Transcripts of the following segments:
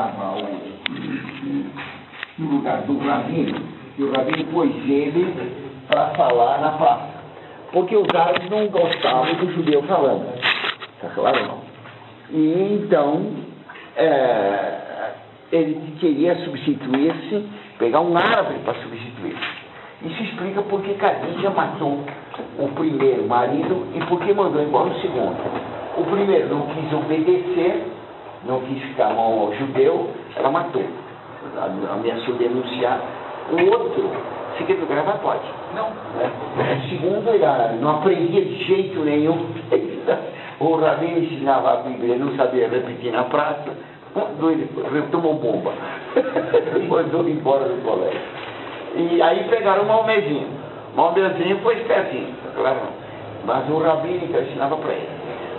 estava no lugar do rabino, e o rabino pôs ele para falar na praça, porque os árabes não gostavam do judeu falando, está claro ou não? E então ele queria substituir-se, pegar um árabe para substituir-se. Isso explica por que Khadija matou o primeiro marido e por que mandou embora o segundo. O primeiro não quis obedecer, não quis ficar mal ao judeu, ela matou. Ameaçou denunciar. O outro, segredo gravatório. Não. O segundo, ele não aprendia de jeito nenhum. O rabino ensinava a Bíblia, não sabia repetir na praça. Ele tomou bomba. Mandou embora do colégio. E aí pegaram o Mahomezinho. O Mahomezinho foi espertinho, claro. Mas o rabino então ensinava para ele.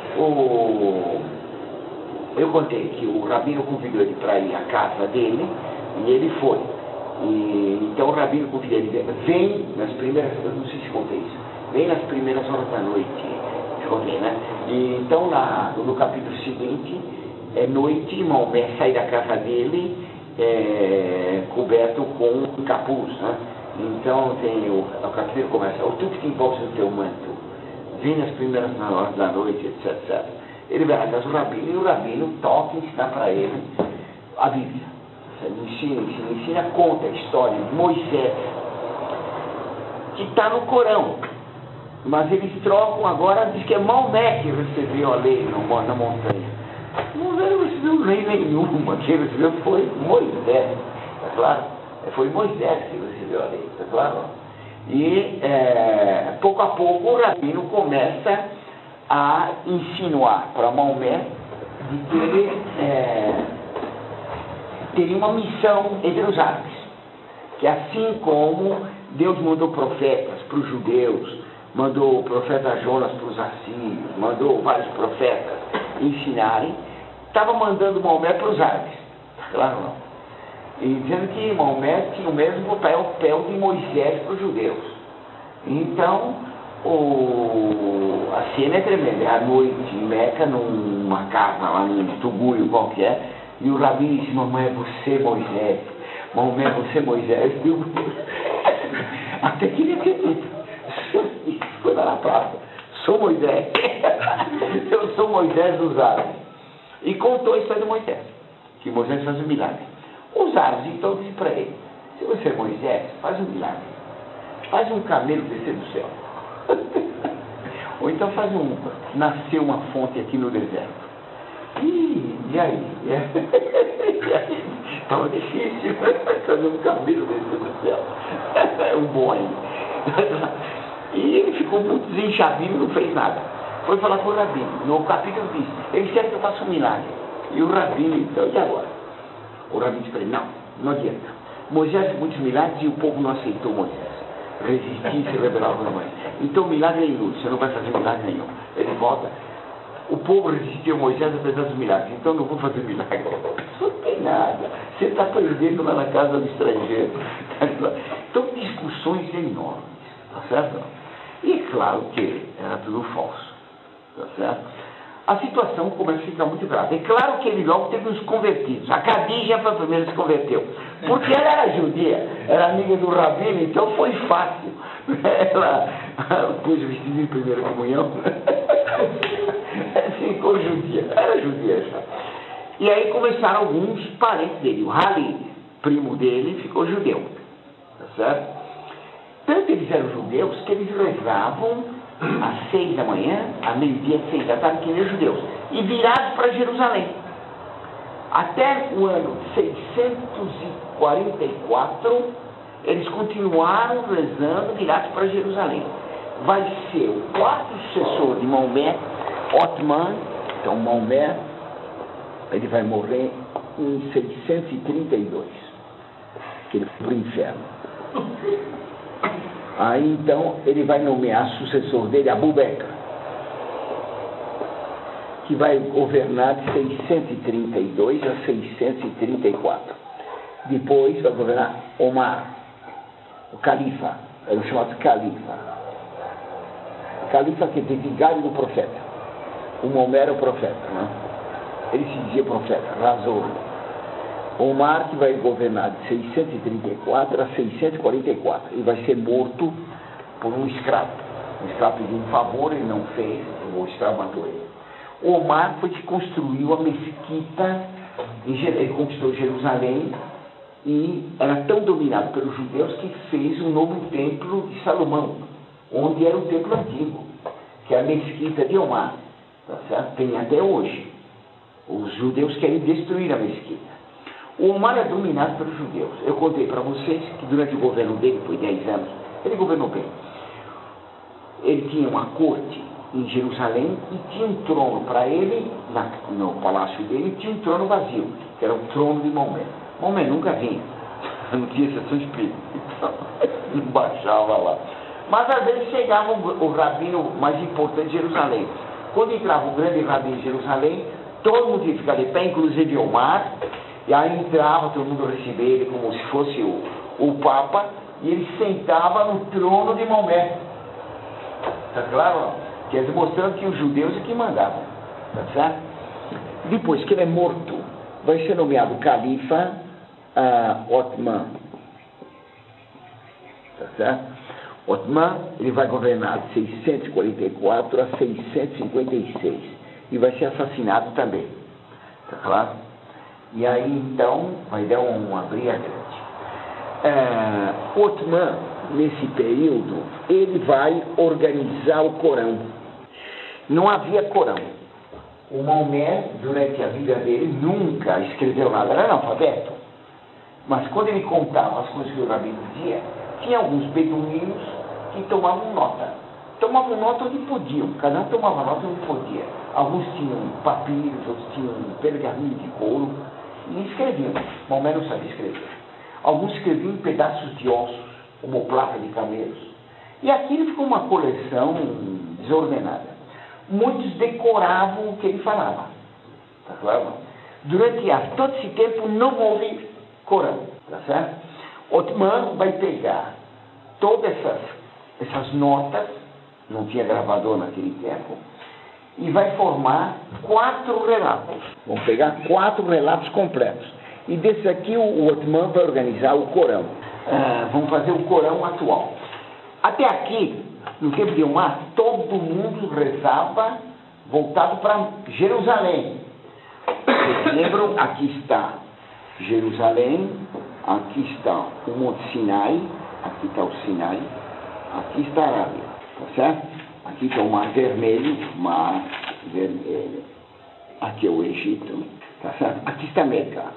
Eu contei que o rabino convidou ele para ir à casa dele e ele foi. Então o rabino convidou ele, vem nas primeiras, eu não sei se contei isso, vem nas primeiras horas da noite, contei, né? E então no capítulo seguinte, é noite, Maomé sai da casa dele, coberto com um capuz, né? Então tem o capítulo começa, o tudo que envolve o teu manto, vem nas primeiras horas da noite, etc. Ele vai na casa do rabino e o rabino toca e ensina para ele a Bíblia. Ensina, conta a história de Moisés, que está no Corão, mas eles trocam agora, diz que é Maomé que recebeu a lei na montanha. Não recebeu lei nenhuma, quem recebeu foi Moisés, está claro? Foi Moisés que recebeu a lei, está claro? E pouco a pouco o rabino começa a insinuar para Maomé de que ele teria uma missão entre os árabes, que assim como Deus mandou profetas para os judeus, mandou o profeta Jonas para os assírios, mandou vários profetas ensinarem, estava mandando Maomé para os árabes, claro não? E dizendo que Maomé tinha o mesmo papel de Moisés para os judeus. Então, a cena é tremenda, é à noite em Meca, numa casa lá num tugúrio qualquer, e o rabino disse, mamãe, é você Moisés, Maomé, você Moisés, até que ele acredita. Foi lá na praça, sou Moisés, eu sou Moisés dos árabes. E contou a história de Moisés, que Moisés faz um milagre. Os árabes então disseram para ele, se você é Moisés, faz um milagre, faz um camelo descer do céu. Ou então nascer uma fonte aqui no deserto. E aí? Estava difícil fazer um camelo descer do céu. É um bom ainda. E ele ficou muito desenchabido e não fez nada. Foi falar com o rabino. No capítulo disse, ele quer que eu faça um milagre. E o rabino então, e agora? O rabino disse para ele, não adianta. Moisés fez muitos milagres e o povo não aceitou Moisés. Resistir e se rebelar contra Moisés. Então o milagre é inútil, você não vai fazer milagre nenhum. Ele volta. O povo resistiu a Moisés apesar dos milagres, então não vou fazer milagre. Não tem nada. Você está aprendendo lá na casa do estrangeiro. Então discussões enormes, tá certo? E é claro que era tudo falso, tá certo? A situação começa a ficar muito grave. É claro que ele logo teve uns convertidos. A Khadija foi a primeira que se converteu. Porque ela era judia, era amiga do rabino, então foi fácil. Ela pôs o vestido em primeira comunhão. Ficou judia, era judia já. E aí começaram alguns parentes dele. O Hali, primo dele, ficou judeu. Tá certo? Tanto eles eram judeus que eles rezavam às 6 da manhã, à meio-dia, 6 da tarde, que nem os judeus, e virados para Jerusalém. Até o ano 644, eles continuaram rezando virados para Jerusalém. Vai ser o quarto sucessor de Maomé, Othman. Então Maomé, ele vai morrer em 632, que ele foi para o inferno. Aí então ele vai nomear sucessor dele, Abu Bakr, que vai governar de 632 a 634. Depois vai governar Omar, o califa, era o chamado califa. Califa que tem vigário do profeta. O Maomé era o profeta, né? Ele se dizia profeta, Razor. Omar, que vai governar de 634 a 644, e vai ser morto por um escravo. O escravo pediu um favor, ele não fez, o escravo matou ele. Omar foi que construiu a mesquita, ele conquistou Jerusalém, e era tão dominado pelos judeus que fez um novo templo de Salomão, onde era o templo antigo, que é a mesquita de Omar, tá certo? Tem até hoje. Os judeus querem destruir a mesquita. O Omar é dominado pelos judeus. Eu contei para vocês que durante o governo dele, foi 10 anos, ele governou bem. Ele tinha uma corte em Jerusalém e tinha um trono para ele, no palácio dele, tinha um trono vazio, que era o trono de Maomé. Maomé nunca vinha, não tinha sessão espírita, então não baixava lá. Mas às vezes chegava o rabino mais importante de Jerusalém. Quando entrava o grande rabino de Jerusalém, todo mundo ia ficar de pé, inclusive Omar, e aí entrava, todo mundo recebia ele como se fosse o Papa, e ele sentava no trono de Maomé. Está claro? Quer dizer, mostrando que os judeus é que mandavam. Tá certo? Depois que ele é morto, vai ser nomeado califa Othman. Tá certo? Othman, ele vai governar de 644 a 656 e vai ser assassinado também. Tá claro? E aí então vai dar uma briga grande. Othman, nesse período, ele vai organizar o Corão. Não havia Corão. O Maomé, durante a vida dele, nunca escreveu nada, era analfabeto. Mas quando ele contava as coisas que o rabino dizia, tinha alguns beduínos que tomavam nota. Tomavam nota onde podiam, cada um tomava nota onde podia. Alguns tinham papiros, outros tinham pergaminho de couro, e escreviam. Maomé não sabia escrever. Alguns escreviam em pedaços de ossos, como placa de camelos. E aquilo ficou uma coleção desordenada. Muitos decoravam o que ele falava. Tá claro? Durante todo esse tempo não houve Corão. Tá certo? Othman vai pegar todas essas notas, não tinha gravador naquele tempo, e vai formar 4 relatos. Vão pegar 4 relatos completos. E desse aqui o Othman vai organizar o Corão. Vamos fazer o Corão atual. Até aqui, no tempo de Omar, todo mundo rezava voltado para Jerusalém. Vocês lembram? Aqui está Jerusalém, aqui está o Monte Sinai, aqui está o Sinai, aqui está a Arábia, tá certo? Aqui está o Mar Vermelho, aqui é o Egito, tá certo? Aqui está Meca.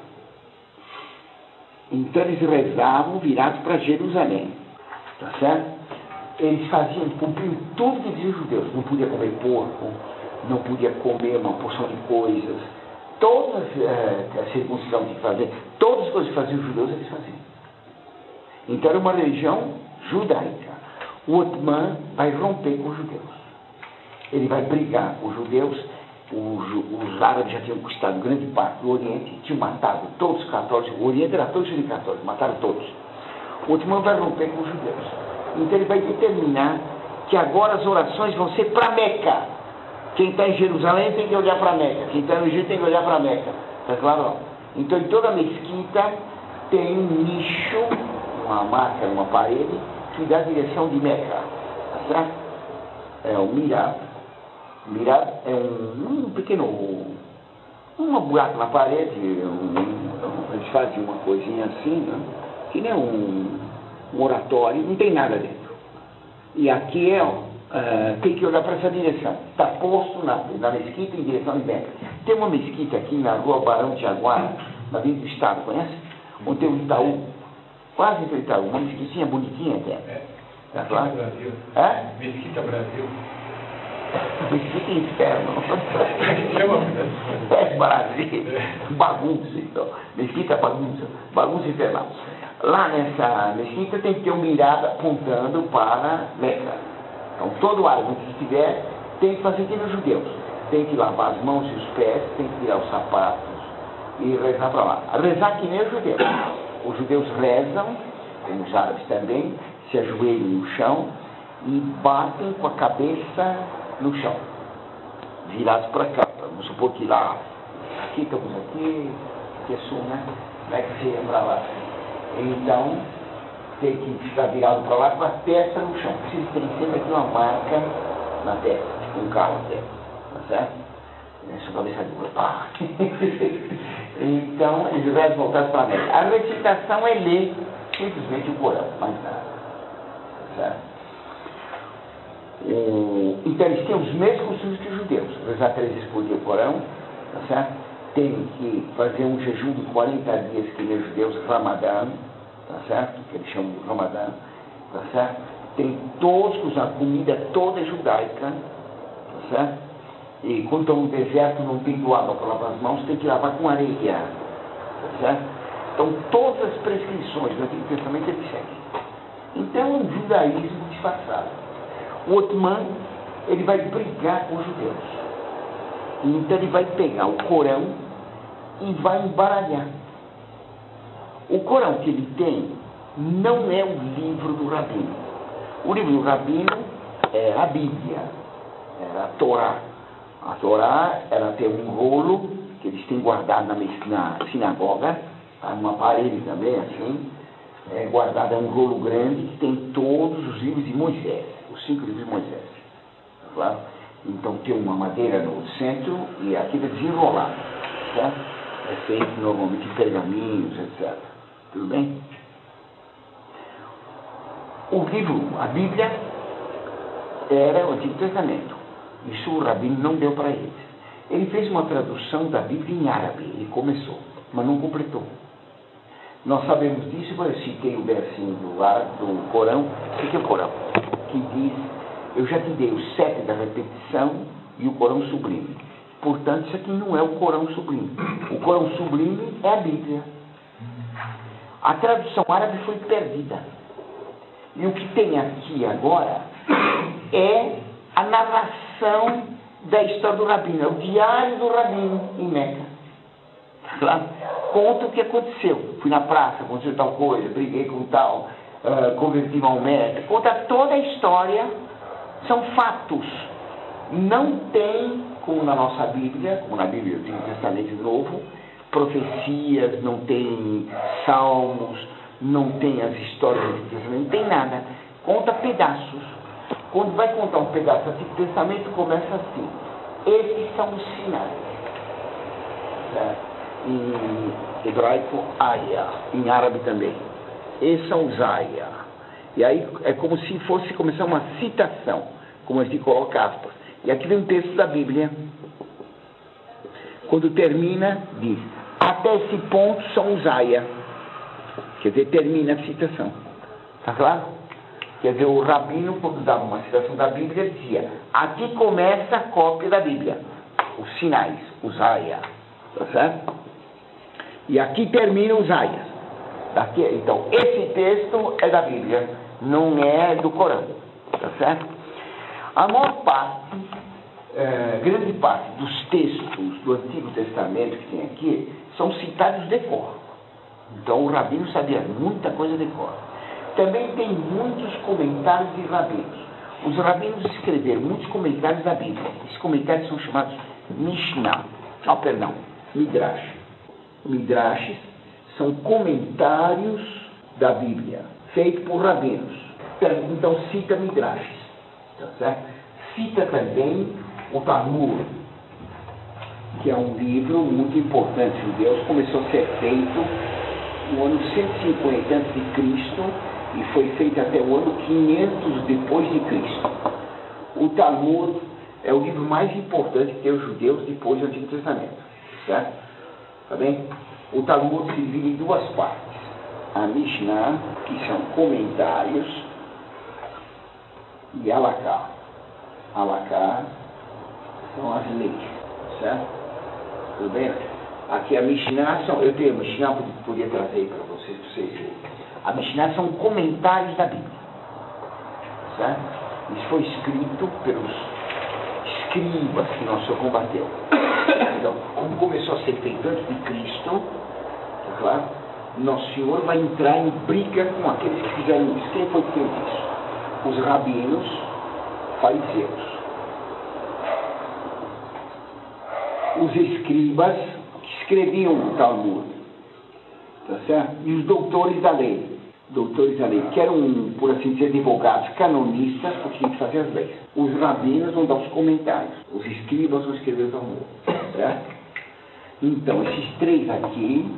Então eles rezavam virados para Jerusalém, tá certo? Eles cumpriam tudo que diziam os judeus. Não podia comer porco, não podia comer uma porção de coisas. Todas as circuncisão que fazer, todas as coisas que faziam os judeus, eles faziam. Então era uma religião judaica. O Othman vai romper com os judeus. Ele vai brigar com os judeus. Os árabes já tinham conquistado grande parte do Oriente, tinham matado todos os católicos. O Oriente era todo cheio de católicos, mataram todos. O Othman vai romper com os judeus. Então ele vai determinar que agora as orações vão ser para Meca. Quem está em Jerusalém tem que olhar para Meca. Quem está no Egito tem que olhar para Meca. Está claro? Então em toda a mesquita tem um nicho, uma marca, uma parede, que dá a direção de Meca. Tá certo? É o Mirab. O Mirab é um pequeno, buraco na parede. Eles fazem uma coisinha assim, né? Que nem um oratório, não tem nada dentro. E aqui tem que olhar para essa direção. Está posto na mesquita em direção de Meca. Tem uma mesquita aqui na rua Barão de Jaguara, na Vila do Estado, conhece? Onde tem um Itaú, quase entre o Itaú, uma mesquitinha bonitinha até. Tá claro? Brasil. Mesquita Brasil. Mesquita Inferno. Brasil. Bagunça, então. Mesquita bagunça. Bagunça infernal. Lá nessa mesquita tem que ter um mirado apontando para Meca. Então todo árabe que estiver tem que fazer que nos judeus. Tem que lavar as mãos e os pés, tem que tirar os sapatos e rezar para lá. Rezar que nem os judeus. Os judeus rezam, como os árabes também, se ajoelham no chão e batem com a cabeça no chão, virados para cá. Vamos supor que lá, aqui estamos aqui é sul, né? Como é que você ia para lá? Então, tem que ficar virado para lá com a testa no chão. Vocês têm sempre aqui uma marca na testa, tipo um carro até, tá certo? Sua cabeça dura, pá. Então, eles vai voltar para a América. A recitação é ler simplesmente o Corão, mais nada, tá certo? Então, eles têm os mesmos costumes que os judeus. Rezar 3 vezes por dia o Corão, tá certo? Tem que fazer um jejum de 40 dias, que nem os judeus, Ramadã, tá certo? Que eles chamam de Ramadã, tá certo? Tem todos que usar comida toda judaica, tá certo? E quando estão no deserto, não tem água para lavar as mãos, tem que lavar com areia, tá certo? Então, todas as prescrições do Antigo Testamento eles seguem. Então, é um judaísmo disfarçado. O Othman, ele vai brigar com os judeus. Então, ele vai pegar o Corão e vai embaralhar. O Corão que ele tem não é o livro do Rabino. O livro do Rabino é a Bíblia, é a Torá. A Torá, ela tem um rolo que eles têm guardado na sinagoga, tá? Numa parede também, assim, guardado um rolo grande que tem todos os livros de Moisés, os 5 livros de Moisés. Tá claro? Então tem uma madeira no centro e aquilo é desenrolado, tá? É feito normalmente em pergaminhos, etc. Tudo bem? O livro, a Bíblia, era o Antigo Testamento. Isso o Rabino não deu para eles. Ele fez uma tradução da Bíblia em árabe, ele começou, mas não completou. Nós sabemos disso, eu citei o versinho do Corão, que é o Corão, que diz, eu já te dei o 7 da repetição e o Corão sublime. Portanto, isso aqui não é o Corão sublime. O Corão sublime é a Bíblia. A tradução árabe foi perdida. E o que tem aqui agora é a narração da história do Rabino, é o diário do Rabino em Meca. Claro? Conta o que aconteceu. Fui na praça, aconteceu tal coisa, briguei com tal, converti Maomé. Conta toda a história, são fatos. Não tem, como na nossa Bíblia, como na Bíblia do Antigo Testamento Novo, profecias, não tem salmos, não tem as histórias do Antigo Testamento, não tem nada. Conta pedaços. Quando vai contar um pedaço do Antigo Testamento, começa assim. Esses são os sinais. Em hebraico, aya. Em árabe também. Esses são os aya. E aí é como se fosse começar uma citação, como a gente coloca aspas. E aqui vem um texto da Bíblia. Quando termina, diz, até esse ponto são os aya. Quer dizer, termina a citação. Está claro? Quer dizer, o Rabino, quando dava uma citação da Bíblia, dizia, aqui começa a cópia da Bíblia. Os sinais, os aya. Tá certo? E aqui termina os ayas. Daqui, então, esse texto é da Bíblia, não é do Corão. Tá certo? A maior parte, grande parte dos textos do Antigo Testamento que tem aqui, são citados de cor. Então, o Rabino sabia muita coisa de cor. Também tem muitos comentários de rabinos. Os rabinos escreveram muitos comentários da Bíblia. Esses comentários são chamados Mishnah. Midrash. Midrashes são comentários da Bíblia, feitos por rabinos. Então cita Midrashes. Tá certo? Cita também o Talmud, que é um livro muito importante de judeus. Começou a ser feito no ano 150 a.C. e foi feito até o ano 500 depois de Cristo. O Talmud é o livro mais importante que tem os judeus depois do Antigo Testamento. Certo? Tá bem? O Talmud se divide em 2 partes. A Mishnah, que são comentários, e Halakha. Halakha são as leis. Certo? Tudo bem? Aqui a Mishnah são... Eu tenho a Mishnah, podia trazer para vocês verem. A Mishnah são comentários da Bíblia. Certo? Isso foi escrito pelos escribas que nosso Senhor combateu. Então, como começou a ser feito antes de Cristo, tá claro? Nosso Senhor vai entrar em briga com aqueles que fizeram isso. Quem foi que fez isso? Os rabinos, fariseus. Os escribas que escreviam o Talmud. tá certo? E os doutores da lei. Doutores da lei, que eram, por assim dizer, advogados canonistas, porque tinham que fazer as leis. Os rabinos vão dar os comentários. Os escribas vão escrever o Talmud, certo? Então, esses três aqui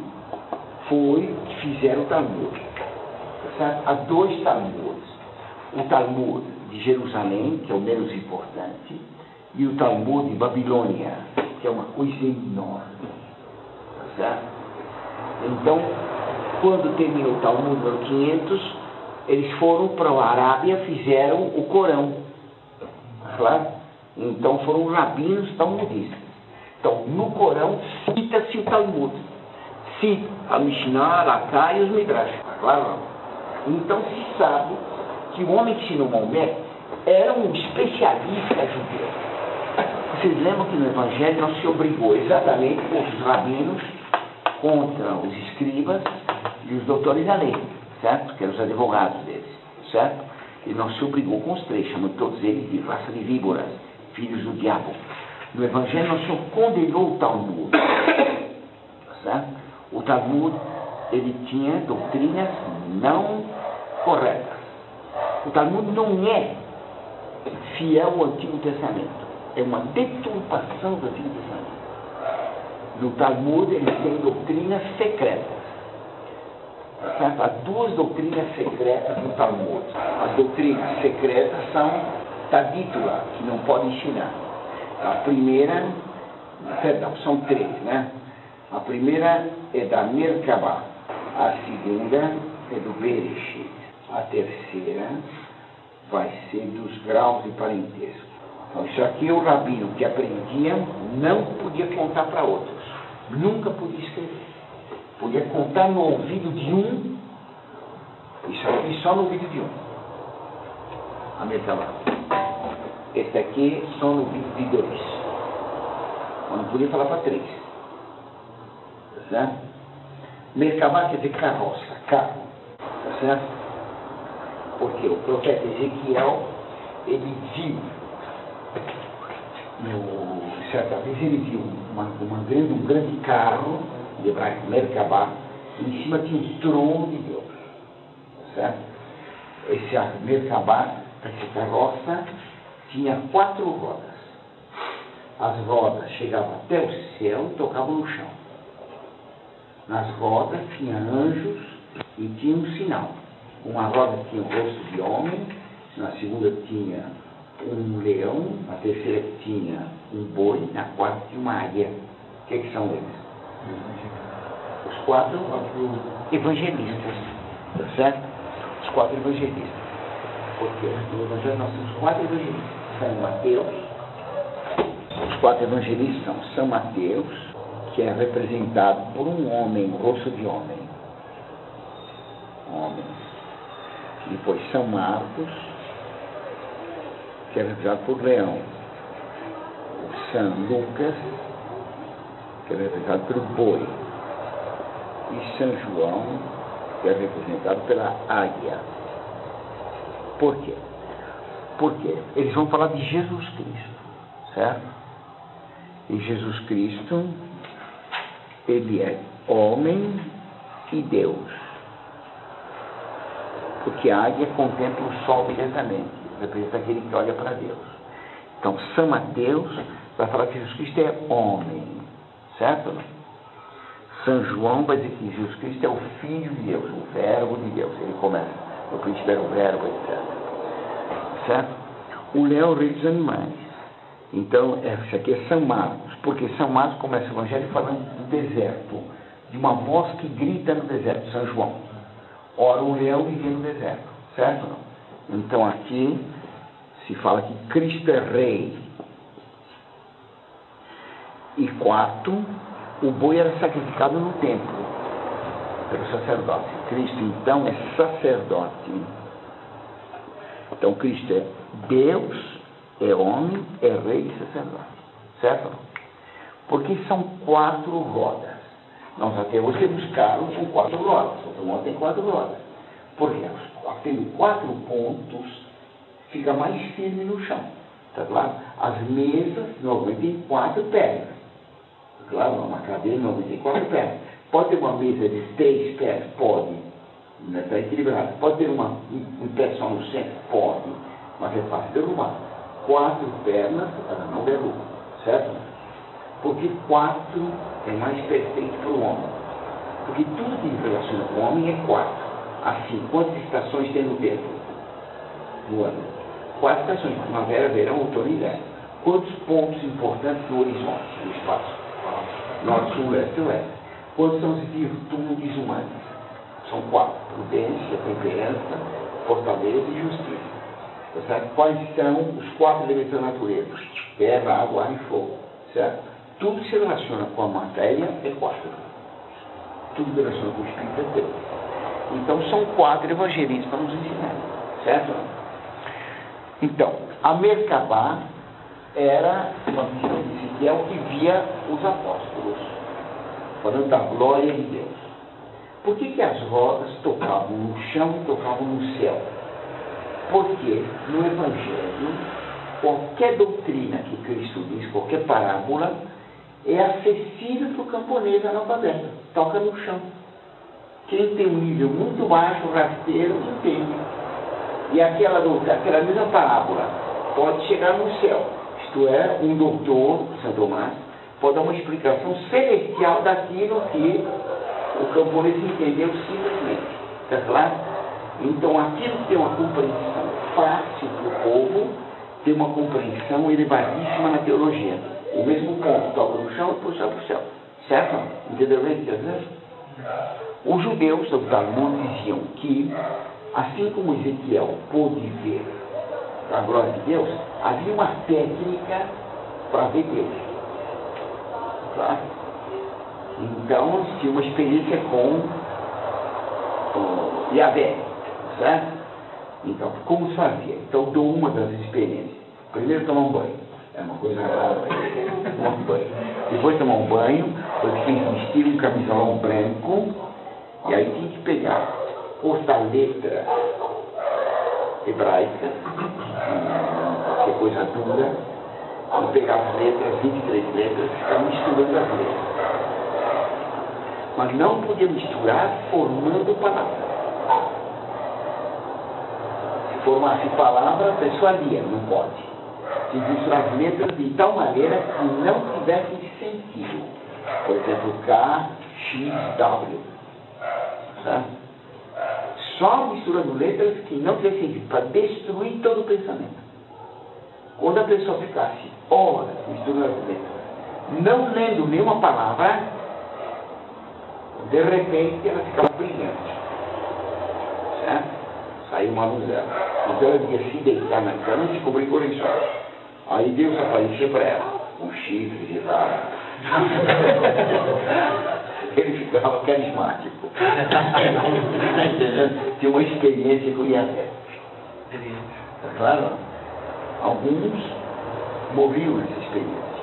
que fizeram o Talmud. Tá certo? Há dois Talmuds. O Talmud de Jerusalém, que é o menos importante, e o Talmud de Babilônia, que é uma coisa enorme. Tá certo? Então, quando terminou o Talmud no ano 500, eles foram para a Arábia, fizeram o Corão. Claro? Então foram rabinos talmudistas. Então, no Corão cita-se o Talmud. Cita a Mishnah, a Halakha e os Midrash. Claro? Então se sabe que o homem que ensinou Maomé era um especialista judeu. Vocês lembram que no Evangelho não se obrigou exatamente contra os rabinos, contra os escribas e os doutores da lei, certo? Que eram os advogados deles, certo? Ele não se obrigou com os três, chamando todos eles de raça de víboras, filhos do diabo. No Evangelho não se condenou o Talmud, certo? O Talmud, ele tinha doutrinas não corretas. O Talmud não é fiel ao Antigo Testamento, é uma deturpação do Antigo Testamento. No Talmud, eles têm doutrinas secretas. Certo? Há duas doutrinas secretas no Talmud. As doutrinas secretas são Tadítula, que não pode ensinar. A primeira, perdão, são três, né? A primeira é da Merkabah, a segunda é do Bereshit, a terceira vai ser dos graus de parentesco. Então, isso aqui o rabino que aprendia não podia contar para outros, nunca podia escrever. Podia contar no ouvido de um, isso aqui só no ouvido de um. A Merkabah. Este aqui só no ouvido de dois. Eu não podia falar para três. Tá certo? Merkabah quer dizer carroça, carro. Tá certo? Porque o profeta Ezequiel, ele viu, certa vez ele viu um grande carro, de hebraico, Merkabah, e em cima tinha um trono de Deus. Certo? Esse Merkabah, essa carroça, tinha 4 rodas. As rodas chegavam até o céu e tocavam no chão. Nas rodas tinha anjos e tinha um sinal. Uma roda tinha o rosto de homem, na segunda tinha um leão, na terceira tinha um boi, na quarta tinha uma águia. O que são eles? Os 4 evangelistas, tá certo? Os 4 evangelistas. Porque no Evangelho nós temos 4 evangelistas. São Mateus, os 4 evangelistas são São Mateus, que é representado por um homem, rosto de homem. Depois São Marcos, que é representado por leão. São Lucas, que é representado pelo boi. E São João, que é representado pela águia. Por quê? Porque eles vão falar de Jesus Cristo, certo? E Jesus Cristo, ele é homem e Deus. Porque a águia contempla o sol diretamente, representa aquele que olha para Deus. Então, São Mateus vai falar que Jesus Cristo é homem, certo? São João vai dizer que Jesus Cristo é o Filho de Deus, o Verbo de Deus. Ele começa, no princípio era o Verbo, etc. Certo? O leão é o rei dos animais. Então, esse aqui é São Marcos, porque São Marcos começa o Evangelho falando do deserto, de uma voz que grita no deserto, São João. Ora, o leão vivia no deserto, certo? Então, aqui se fala que Cristo é rei. E 4, o boi era sacrificado no templo, pelo sacerdote. Cristo, então, é sacerdote. Então, Cristo é Deus, é homem, é rei e sacerdote. Certo? Porque são 4 rodas. Nós até hoje temos carros com 4 rodas. O automóvel tem 4 rodas. Porque tendo 4 pontos, fica mais firme no chão. Tá claro? As mesas normalmente têm 4 pernas. Claro, uma cadeira normalmente tem 4 pernas. Pode ter uma mesa de 3 pés? Pode. Não está equilibrado. Pode ter um pé só no centro? Pode. Mas é fácil derrubar. 4 pernas, ela não derruba. Certo? Porque 4 é mais perfeito para o homem. Porque tudo que relaciona com o homem é 4. Assim, quantas estações tem no tempo? No ano? 4 estações. Primavera, verão, outono e inverno. Quantos pontos importantes no horizonte, no espaço? Norte, sul, leste e oeste. Quantos são as virtudes humanas? São 4. Prudência, temperança, fortaleza e justiça. Tá certo? Quais são os 4 elementos da natureza? Terra, água, ar e fogo. Certo? Tudo que se relaciona com a matéria é 4. Tudo que se relaciona com o espírito é 3. Então são 4 evangelistas para nos ensinar. Certo? Então, a Merkabah era uma visão de Ezequiel que via os apóstolos, falando da glória de Deus. Por que as rodas tocavam no chão e tocavam no céu? Porque no Evangelho, qualquer doutrina que Cristo diz, qualquer parábola, é acessível para o camponês analfabeto. Toca no chão. Quem tem um nível muito baixo, rasteiro, entende. E aquela mesma parábola pode chegar no céu. Isto é, um doutor, São Tomás, pode dar uma explicação celestial daquilo que o camponês entendeu simplesmente. Está claro? Então, aquilo que tem uma compreensão fácil para o povo, tem uma compreensão elevadíssima na teologia. O mesmo ponto toca no chão e puxa para o céu. Certo? Entendeu bem o que quer dizer? Os judeus do Talmud diziam que, assim como Ezequiel pôde ver a glória de Deus, havia uma técnica para ver Deus. Tá? Então, tinha uma experiência com Yahvé, certo? Então, como se fazia? Então, eu dou uma das experiências. Primeiro, tomar um banho. É uma coisa rara. Tomar um banho. Depois, tomar um banho, você tem que vestir um camisolão branco, e aí tem que pegar, cortar letra hebraica, que é coisa dura, e pegar as letras, 23 letras, e ficar misturando as letras. Mas não podia misturar formando palavras. Se formasse palavra, a pessoa lia, não pode. Tinha que misturar as letras de tal maneira que não tivessem sentido. Por exemplo, K, X, W. Tá? Só misturando letras que não tivessem sentido, para destruir todo o pensamento. Quando a pessoa ficasse horas misturando as letras, não lendo nenhuma palavra, de repente ela ficava brilhante. Certo? Saiu uma luz dela. Então ela ia se deitar na cama e descobrir coleções. Aí Deus aparecia para ela, com chifres e tal. Ele ficava carismático. Tinha uma experiência com Yahvé. Tá claro? Alguns morriam nessa experiência.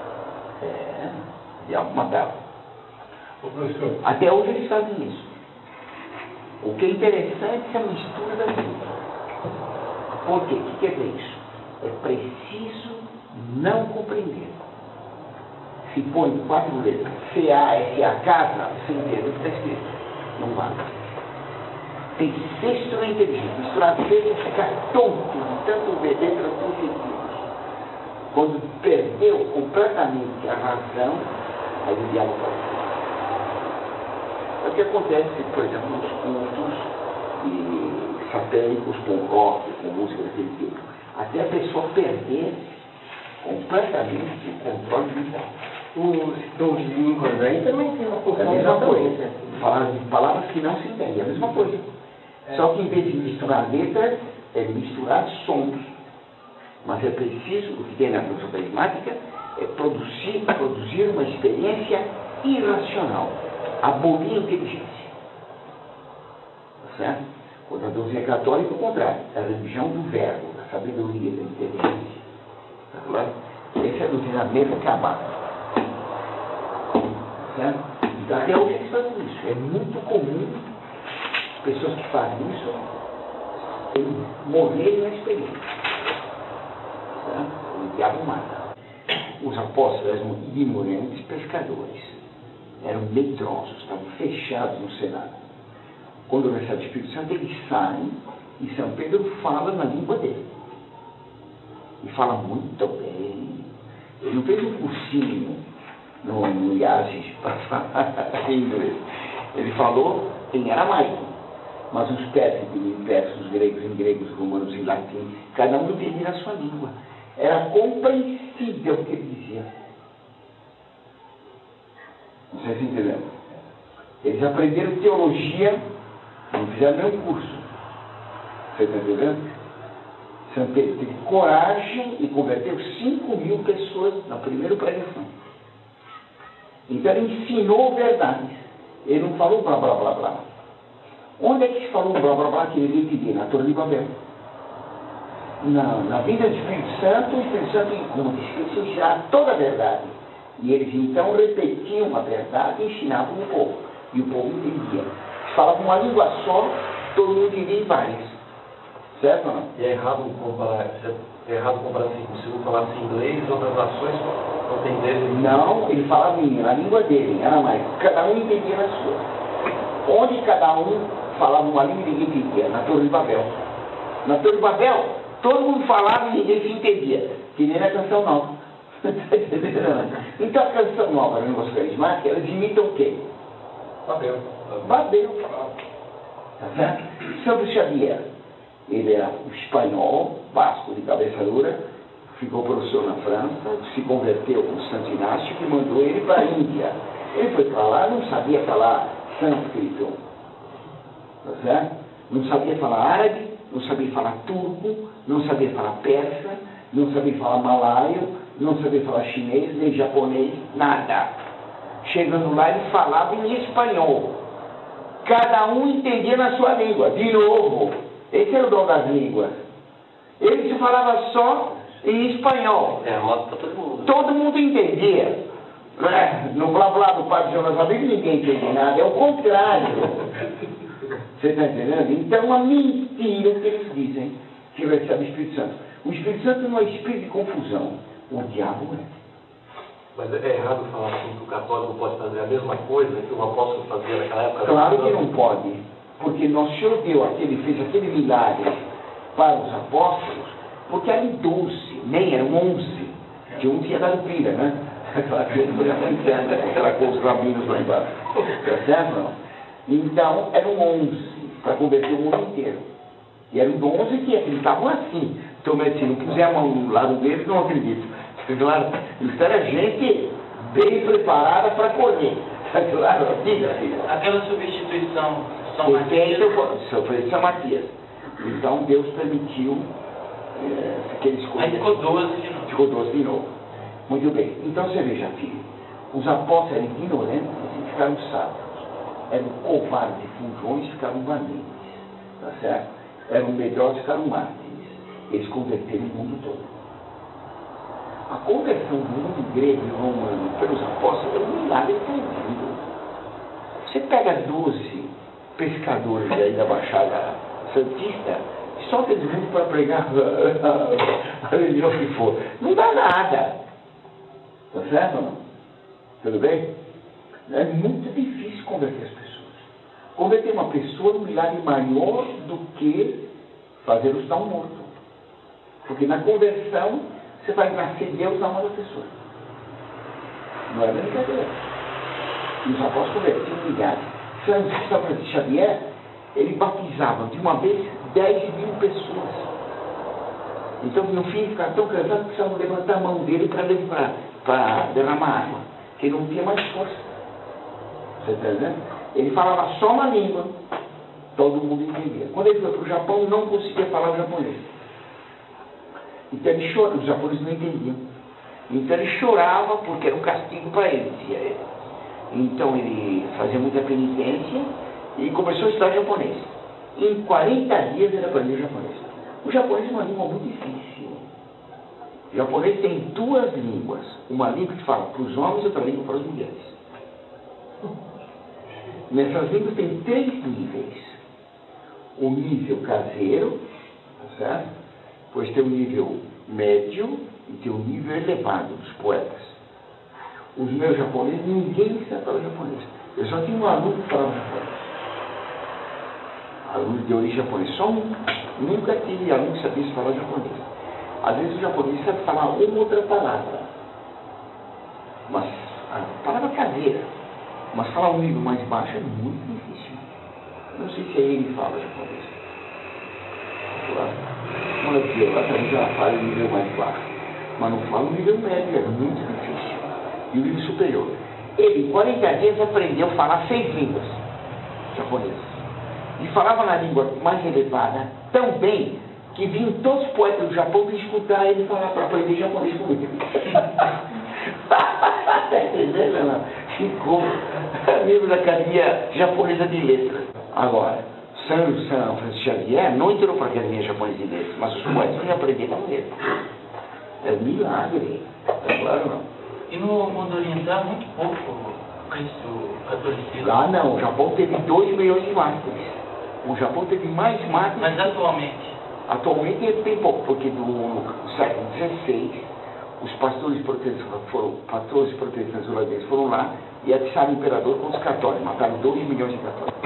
E algo matava. Até hoje eles fazem isso. O que é interessante é a mistura das letras. Por quê? O que quer dizer isso? É preciso não compreender. Se põe 4 letras, C-A-S-A, casa, sem entender o que está escrito. Não vale. Tem que ser misturar inteligente. Misturar letras e ficar tonto de tanto ver letras com sentidos. Quando perdeu completamente a razão, aí o diabo pode. É o que acontece, por exemplo, nos cultos satânicos com rock, com música daquele tipo. Até a pessoa perder completamente o controle mental. Os dons de línguas aí também tem uma função. É a mesma coisa. Palavras que não se entendem, é a mesma coisa. Só que em vez de misturar letras, é misturar sons. Mas é preciso, o que tem na filosofia carismática, é produzir uma experiência irracional. Abolir a inteligência. Certo? Quando a doutrina católica, é o contrário. É a religião do verbo, da sabedoria, da inteligência. Tá? Essa é a doutrina Merkabah. Certo? Então, até hoje eles fazem isso. É muito comum as pessoas que fazem isso morrerem na experiência. Certo? O diabo mata. Os apóstolos eram ignorantes pescadores. eram medrosos, estavam fechados no cenário. Quando recebe o Espírito Santo, eles saem e São Pedro fala na língua dele. E fala muito bem. Ele não fez um cursinho no IASIS para falar em inglês. Ele falou em aramaico. Mas os persas em persas, os gregos em gregos, os romanos em latim, cada um entendia a sua língua. Era compreensível o que ele dizia. Não sei se entenderam. Eles aprenderam teologia, não fizeram nenhum curso. Você está entendendo? São Pedro teve coragem e converteu 5.000 pessoas na primeira pregação. Então ele ensinou verdades. Ele não falou blá blá blá blá. Onde é que se falou blá blá blá que ele entendia? Na Torre de Babel. Na vida do Espírito Santo, o Espírito Santo, como disse, ele ensinava toda a verdade. E eles então repetiam a verdade e ensinavam o povo. E o povo entendia. Se falava uma língua só, todo mundo entendia em várias. Certo ou não? E é errado comparar assim, se não falasse inglês, outras nações não entendessem. Não, ele falava na língua dele, em aramaico. Cada um entendia na sua. Onde cada um falava uma língua e ninguém entendia? Na Torre de Babel. Na Torre de Babel, todo mundo falava e ninguém se entendia. Que nem na Canção Nova. Então a Canção Nova, na língua carismática, elas imitam o quê? Babel. Babel. Tá certo? Santo Xavier. Ele era espanhol, basco de cabeça dura, ficou professor na França, se converteu com Santo Inácio, que mandou ele para a Índia. Ele foi para lá, não sabia falar sânscrito, tá certo? Não sabia falar árabe, não sabia falar turco, não sabia falar persa, não sabia falar malaio, não sabia falar chinês, nem japonês, nada. Chegando lá, ele falava em espanhol. Cada um entendia na sua língua, de novo. Esse era o dom das línguas. Ele se falava só em espanhol. É, modo para todo mundo. Todo mundo entendia. No blá blá do Padre Jonas Abel ninguém entendia nada. É o contrário. Você está entendendo? Então é uma mentira o que eles dizem que recebe o Espírito Santo. O Espírito Santo não é espírito de confusão. O diabo é. Mas é errado falar assim que o católico pode fazer a mesma coisa que o apóstolo fazia naquela época? Claro que não pode. Porque Nosso Senhor fez aquele milagre para os apóstolos, porque eram 12, nem eram 11. Que um tinha dado pira, né? Aquela coisa foi aprendendo, aquela com os rabinos lá embaixo. Tá certo? Não? Então, eram 11 para converter o mundo inteiro. E eram 11 que acreditavam assim. Então, se não puser a mão no lado deles, não acredito. Claro, isso era gente bem preparada para correr. Claro, aquela substituição foi São Matias. Então Deus permitiu que eles aí ficou 12 de novo. Ficou 12 de novo. Muito bem. Então você veja, filho, os apóstolos eram ignorantes e ficaram sábios. Eram covardes e fujões e ficaram valentes. Tá certo? Eram medrosos e ficaram mártires. Eles converteram o mundo todo. A conversão do mundo grego e romano pelos apóstolos é um milagre tremendo. Você pega 12 pescadores aí da Baixada Santista e solta eles juntos para pregar a religião que for. Não dá nada. Tá certo ou não? Tudo bem? É muito difícil converter as pessoas. Converter uma pessoa é um milagre maior do que fazê-los dar um morto. Porque na conversão você vai nascer Deus na alma da pessoa. Não é brincadeira. E os apóstolos convertiam milhares. São Francisco Xavier, ele batizava de uma vez 10.000 pessoas. Então, no fim, ficava tão cansado que precisavam levantar a mão dele para derramar água, que ele não tinha mais força. Você está entendendo? Ele falava só uma língua, todo mundo entendia. Quando ele foi para o Japão, não conseguia falar o japonês. Então ele chorava, os japoneses não entendiam. Então ele chorava porque era um castigo para ele, dizia ele. Então ele fazia muita penitência e começou a estudar japonês. Em 40 dias ele aprendeu japonês. O japonês é uma língua muito difícil. O japonês tem 2 línguas. Uma língua que fala para os homens e outra língua para as mulheres. Nessas línguas tem 3 níveis. O nível caseiro, tá certo? Depois tem o nível médio e tem o nível elevado dos poetas. Os meus japoneses, ninguém falava japonês. Eu só tinha um aluno que falava japonês. Aluno de origem japonesa. Só um. Nunca tive aluno que sabia falar japonês. Às vezes o japonês sabe falar uma outra palavra. Mas a palavra caseira. Mas falar um nível mais baixo é muito difícil. Não sei se ele fala japonês. Uma eu também já falo o nível mais baixo. Mas não fala o nível médio, é muito difícil. E o nível superior. Ele, em 40 dias, aprendeu a falar 6 línguas japonesas. E falava na língua mais elevada tão bem que vinham todos os poetas do Japão para escutar ele falar, para aprender japonês comigo. Está entendendo, não? Ficou membro da Academia Japonesa de Letras. Agora, São Francisco Xavier não entrou para a Academia Japonesa de Letras, mas os poetas já aprenderam letras. É um milagre, é claro não. E no mundo oriental, muito pouco o catolicismo. Lá não, o Japão teve 2 milhões de mártires. O Japão teve mais mártires. Mas atualmente? Atualmente tem pouco, porque no século XVI, os pastores protestantes holandeses foram lá e atiçaram o imperador com os católicos, mataram 2 milhões de católicos.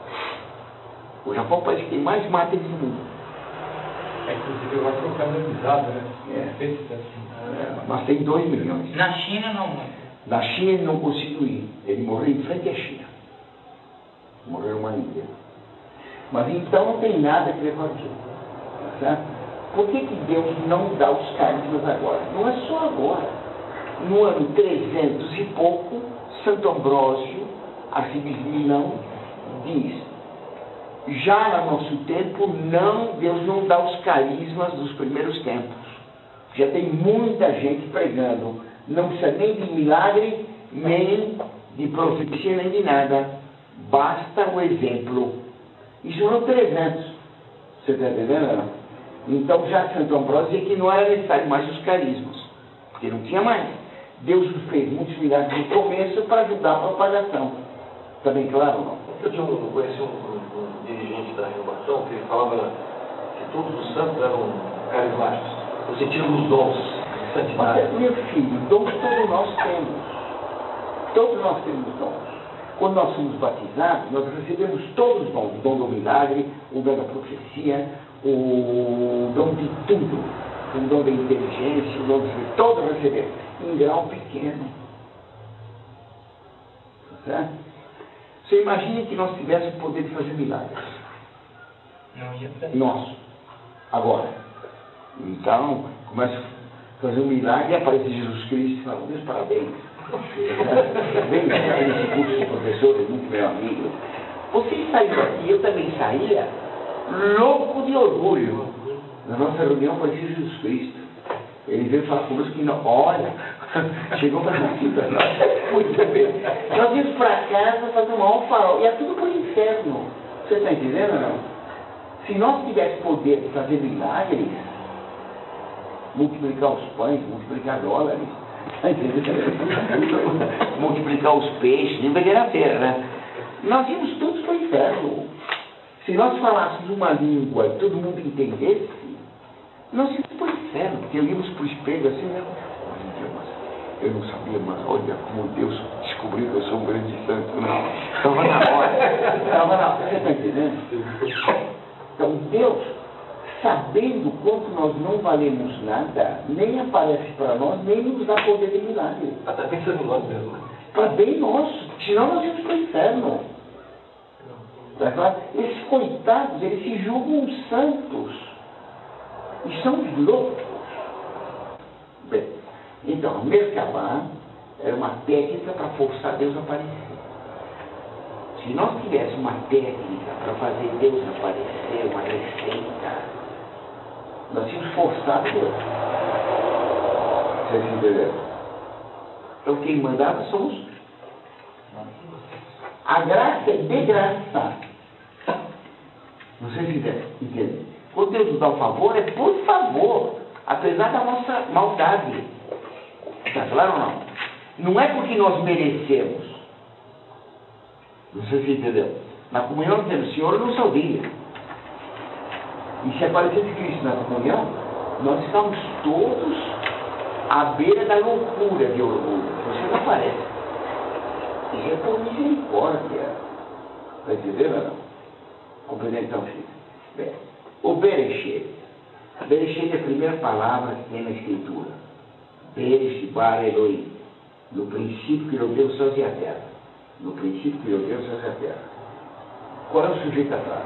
O Japão é o país que tem mais mártires do mundo. Inclusive agora foi canonizado, né? Mas tem 2 milhões. Na China não muito. Na China ele não conseguiu ir. Ele morreu em frente à China. Morreu uma ilha. Mas então não tem nada a ver com aquilo. Certo? Por que Deus não dá os carismas agora? Não é só agora. No ano 300 e pouco, Santo Ambrósio, arcebispo de Milão, diz: já no nosso tempo, Deus não dá os carismas dos primeiros tempos. Já tem muita gente pregando. Não precisa nem de milagre, nem de profecia, nem de nada. Basta o exemplo. Isso no 300. Você está entendendo? Então já Santo Ambrósio dizia que não era necessário mais os carismas. Porque não tinha mais. Deus fez muitos milagres no começo para ajudar a propagação. Está bem claro ou não? Eu conheci um dirigente da renovação que ele falava que todos os santos eram carismáticos, no sentido dos dons de santidade. Mas, meu filho, dons todos nós temos. Todos nós temos dons. Quando nós somos batizados, nós recebemos todos os dons. O dom do milagre, o dom da profecia, o dom de tudo. O dom da inteligência, o dom de todos recebemos. Em grau pequeno. Certo? Você imagina que nós tivéssemos o poder de fazer milagres. Não ia fazer. Nosso. Agora. Então, começa a fazer um milagre e aparece Jesus Cristo e fala: meus parabéns. Bem, esse curso de professor é muito meu amigo. Você saiu daqui, eu também saía, louco de orgulho. Na nossa reunião aparecia Jesus Cristo. Ele veio falar conosco que não, olha, chegou para nós, muito bem. Nós íamos para casa fazer uma alfarol, e é tudo para o inferno. Você está entendendo ou não? Se nós tivéssemos poder de fazer milagres, multiplicar os pães, multiplicar dólares, está entendendo? Multiplicar os peixes, nem vai a feira, né? Nós íamos todos para o inferno. Se nós falássemos uma língua e todo mundo entendesse, nós íamos para o inferno, porque íamos para o espelho assim, né? Eu não sabia, mas olha como Deus descobriu que eu sou um grande santo. Não, estava na hora. Estava na hora. Você está entendendo? Então Deus, sabendo quanto nós não valemos nada, nem aparece para nós, nem nos dá poder de milagre. Está pensando em nós mesmo. Para bem nosso, senão nós íamos para o inferno. Tá? Esses coitados, eles se julgam santos. E são os loucos. Bem, então, Merkabah era uma técnica para forçar Deus a aparecer. Se nós tivéssemos uma técnica para fazer Deus aparecer, uma receita, nós tínhamos forçado Deus. Vocês entenderam? Então quem mandava somos. A graça é de graça. Não sei se entendem. Quando Deus nos dá um favor, é por favor, apesar da nossa maldade. Está claro ou não? Não é porque nós merecemos. Não sei se entendeu. Na comunhão dizendo: Senhor, eu não sabia. E se aparecesse Cristo na comunhão, nós estamos todos à beira da loucura de orgulho. Você não aparece. E é por misericórdia. Está entendendo? Não? Compreendendo então, filho? Bem, o Bereshit. Bereshit é a primeira palavra que tem na Escritura. Bereshit bara Elohim. No princípio criou Deus os céus e a terra. No princípio criou Deus os céus e a terra. Qual é o sujeito da frase?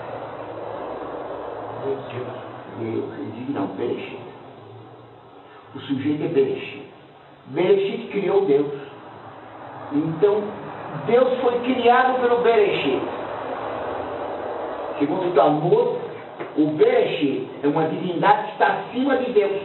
Deus. Ele diz não, Bereshit. O sujeito é Bereshit. Bereshit criou Deus. Então, Deus foi criado pelo Bereshit. Segundo o Talmud, o Bereshit é uma divindade que está acima de Deus.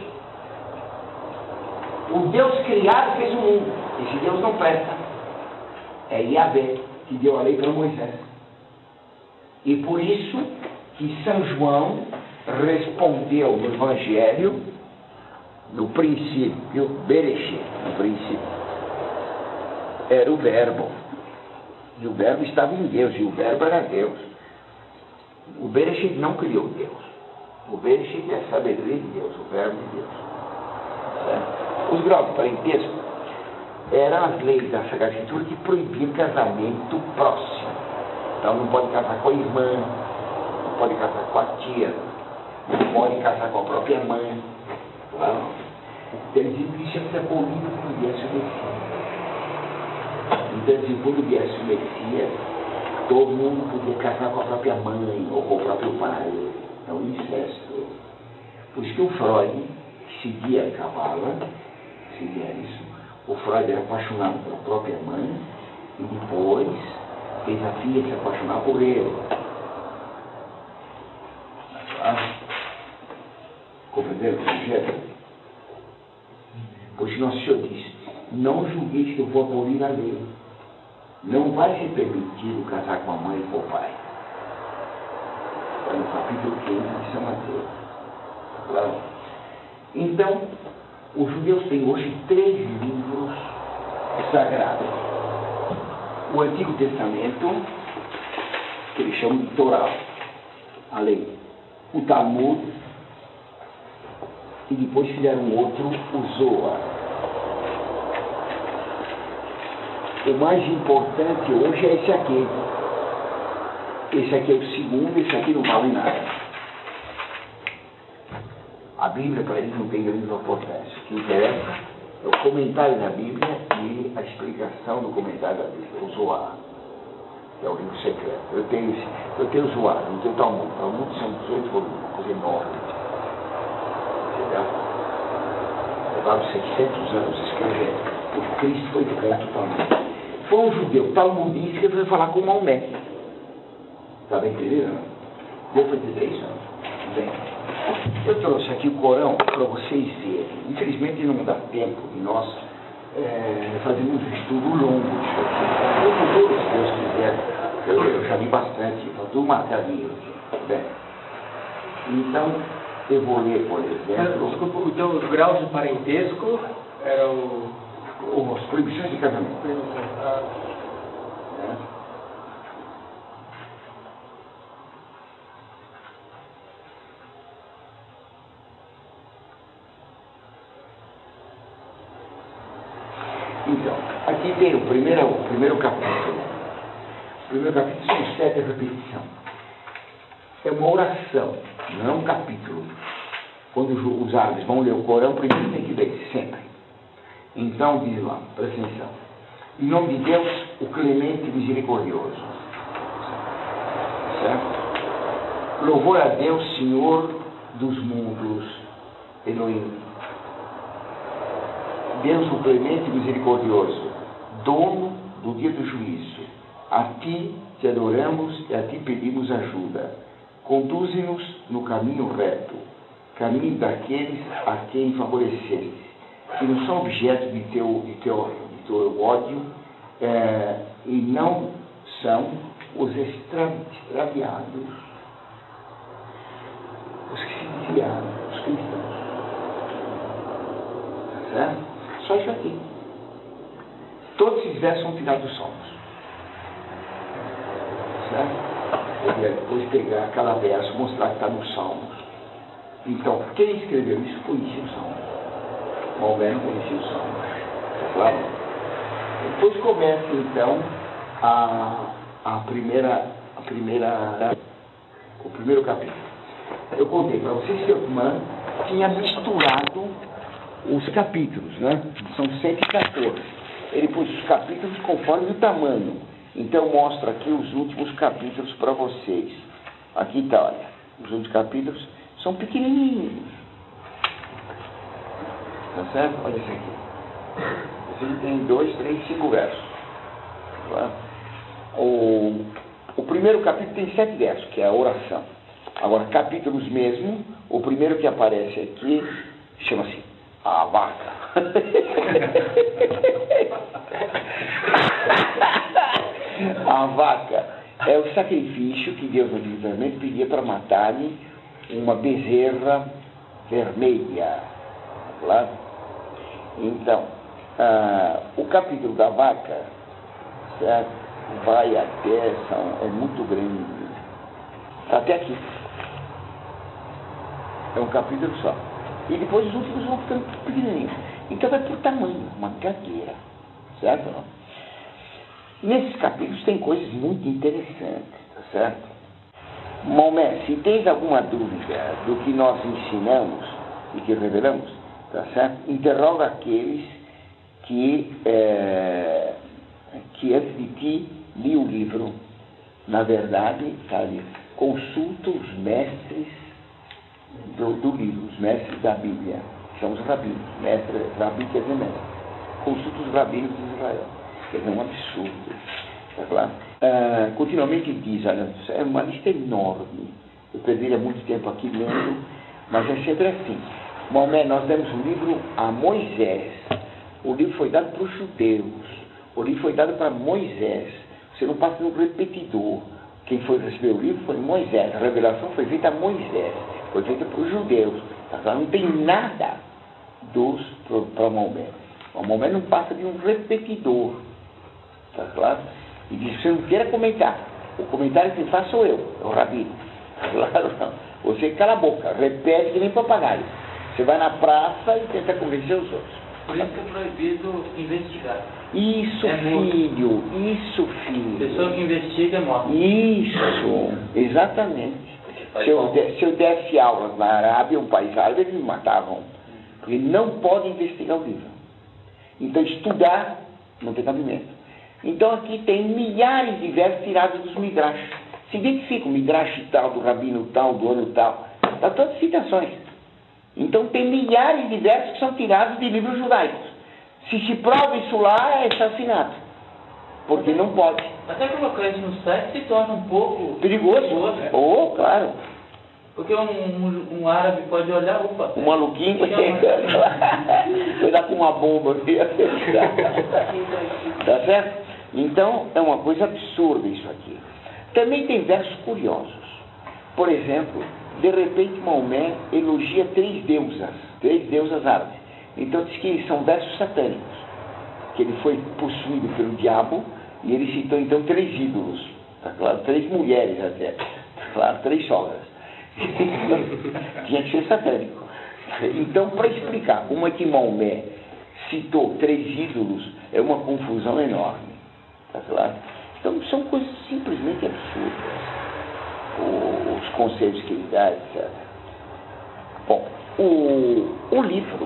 O Deus criado fez o mundo. Esse Deus não presta. É Yahvé que deu a lei para Moisés. E por isso que São João respondeu no Evangelho, no princípio, Bereshit, no princípio, era o Verbo. E o Verbo estava em Deus, e o Verbo era Deus. O Bereshit não criou Deus. O Bereshit é a sabedoria de Deus, o Verbo de Deus. Certo? Os graus de parentesco eram as leis da Sagrada Escritura que proibiam casamento próximo. Então não pode casar com a irmã, não pode casar com a tia, não pode casar com a própria mãe. Claro. Então eles diziam que isso ia ser abolido quando viesse o Messias. Então eles diziam que quando viesse o Messias, todo mundo podia casar com a própria mãe ou com o próprio pai. Então incesto. Por isso que o Freud seguia a Cabala, seguia isso. O Freud era apaixonado pela própria mãe e depois fez a filha se apaixonar por ele. Compreenderam o sujeito? Pois Nosso Senhor disse, não julgueis que eu vou abolir a lei. Não vai ser permitido casar com a mãe e com o pai. Está no capítulo 15 de São Mateus. Claro. Então, os judeus têm hoje 3 livros sagrados. O Antigo Testamento, que eles chamam de Torá, a lei. O Talmud, e depois fizeram outro, o Zohar. O mais importante hoje é esse aqui. Esse aqui é o segundo, esse aqui não vale nada. A Bíblia para eles não tem grande importância. O que interessa é o comentário da Bíblia e a explicação do comentário da Bíblia, o Zohar, que é o livro secreto. Eu tenho o Zohar, não tenho o Talmud. O Talmud são 18 volumes, uma coisa enorme. Entendeu? Levaram 600 anos escrevendo. O Cristo foi ponto Talmud. Foi um judeu talmudista que foi falar com Maomé. Está bem entendendo? Deu para entender isso? Bem. Eu trouxe aqui o Corão para vocês verem. Infelizmente não dá tempo de nós fazermos um estudo longo disso aqui. No futuro, se Deus quiser, eu já vi bastante, está tudo marcadinho aqui. Bem, então, eu vou ler, por exemplo... Desculpa, então os graus de parentesco eram... As proibições de casamento. Então, aqui tem o primeiro capítulo. O primeiro capítulo são 7 repetições. É uma oração, não é um capítulo. Quando os árabes vão ler o Corão, primeiro tem que ler, sempre. Então, diz lá, presta atenção. Em nome de Deus, o clemente e misericordioso. Certo? Louvor a Deus, Senhor dos mundos, Elohim. Deus, o clemente e misericordioso, dono do dia do juízo. A Ti te adoramos e a Ti pedimos ajuda. Conduze-nos no caminho reto, caminho daqueles a quem favoreceste, que não são objeto de teu ódio, e não são os extraviados, os que se desviaram, os cristãos. Tá certo? Só isso aqui. Todos esses versos são tirados dos Salmos. Certo? Eu ia depois pegar cada verso, mostrar que está nos Salmos. Então, quem escreveu isso conhecia os Salmos. Maomé não conhecia os Salmos. Claro? depois começa então o primeiro capítulo. Eu contei para vocês que o Othman tinha misturado os capítulos, né? São 114. Ele pôs os capítulos conforme o tamanho. Então mostra aqui os últimos capítulos para vocês. Aqui está, olha. Os últimos capítulos são pequenininhos. Tá certo? Olha esse aqui. Esse aqui tem 2, 3, 5 versos. Tá? O primeiro capítulo tem 7 versos, que é a oração. Agora, capítulos mesmo, o primeiro que aparece aqui chama-se a vaca. A vaca é o sacrifício que Deus no Antigo Testamento pedia para matarem uma bezerra vermelha. Claro? Então, o capítulo da vaca, certo? Vai até, é muito grande, está até aqui. É um capítulo só. E depois os últimos vão ficando pequenininhos. Então vai por tamanho, uma gagueira. Certo ou não? Nesses capítulos tem coisas muito interessantes, tá certo? Maomé, se tens alguma dúvida do que nós ensinamos e que revelamos, tá certo? Interroga aqueles que antes de ti li o livro. Na verdade, sabe, consulta os mestres do livro, os mestres da Bíblia, que são os rabinos. Rabi quer dizer mestre. Consulta os rabinos de Israel. Quer dizer, um absurdo. Tá claro? Continuamente diz, olha, é uma lista enorme. Eu perderia muito tempo aqui lendo, mas é sempre assim. Maomé, nós demos um livro a Moisés. O livro foi dado para os judeus. O livro foi dado para Moisés. Você não passa no repetidor. Quem foi receber o livro foi Moisés. A revelação foi feita a Moisés. Foi feita para os judeus. Tá? Não tem nada para Maomé. O Maomé não passa de um repetidor. Tá claro? E diz, você não queira comentar. O comentário que faz sou eu, é o rabino. Tá claro? Não. Você cala a boca, repete que nem papagaio. Você vai na praça e tenta convencer os outros. Por isso que é proibido investigar. Isso, filho, isso, filho. Pessoa que investiga é morta. Isso, exatamente. Se eu desse aulas na Arábia, um país árabe, eles me matavam. Porque não podem investigar o livro. Então, estudar não tem cabimento. Então, aqui tem milhares de versos tirados dos Midrash. Se identifica o Midrash tal, do Rabino tal, do ano tal. Está todas citações. Então, tem milhares de versos que são tirados de livros judaicos. Se prova isso lá, é assassinato. Porque não pode. Até colocar isso no site se torna um pouco perigoso. Oh, claro. Porque um árabe pode olhar, opa. Um maluquinho vai dar com uma bomba. Tá certo? Então, é uma coisa absurda isso aqui. Também tem versos curiosos. Por exemplo, de repente Maomé elogia 3 deusas árabes. Então diz que são versos satânicos, que ele foi possuído pelo diabo, e ele citou então 3 ídolos, tá claro? 3 mulheres até, tá claro? 3 sogras. Tinha que ser satânico. Então, para explicar como é que Maomé citou 3 ídolos, é uma confusão enorme, tá claro? Então são coisas simplesmente absurdas, os conselhos que ele dá, etc. Bom, o livro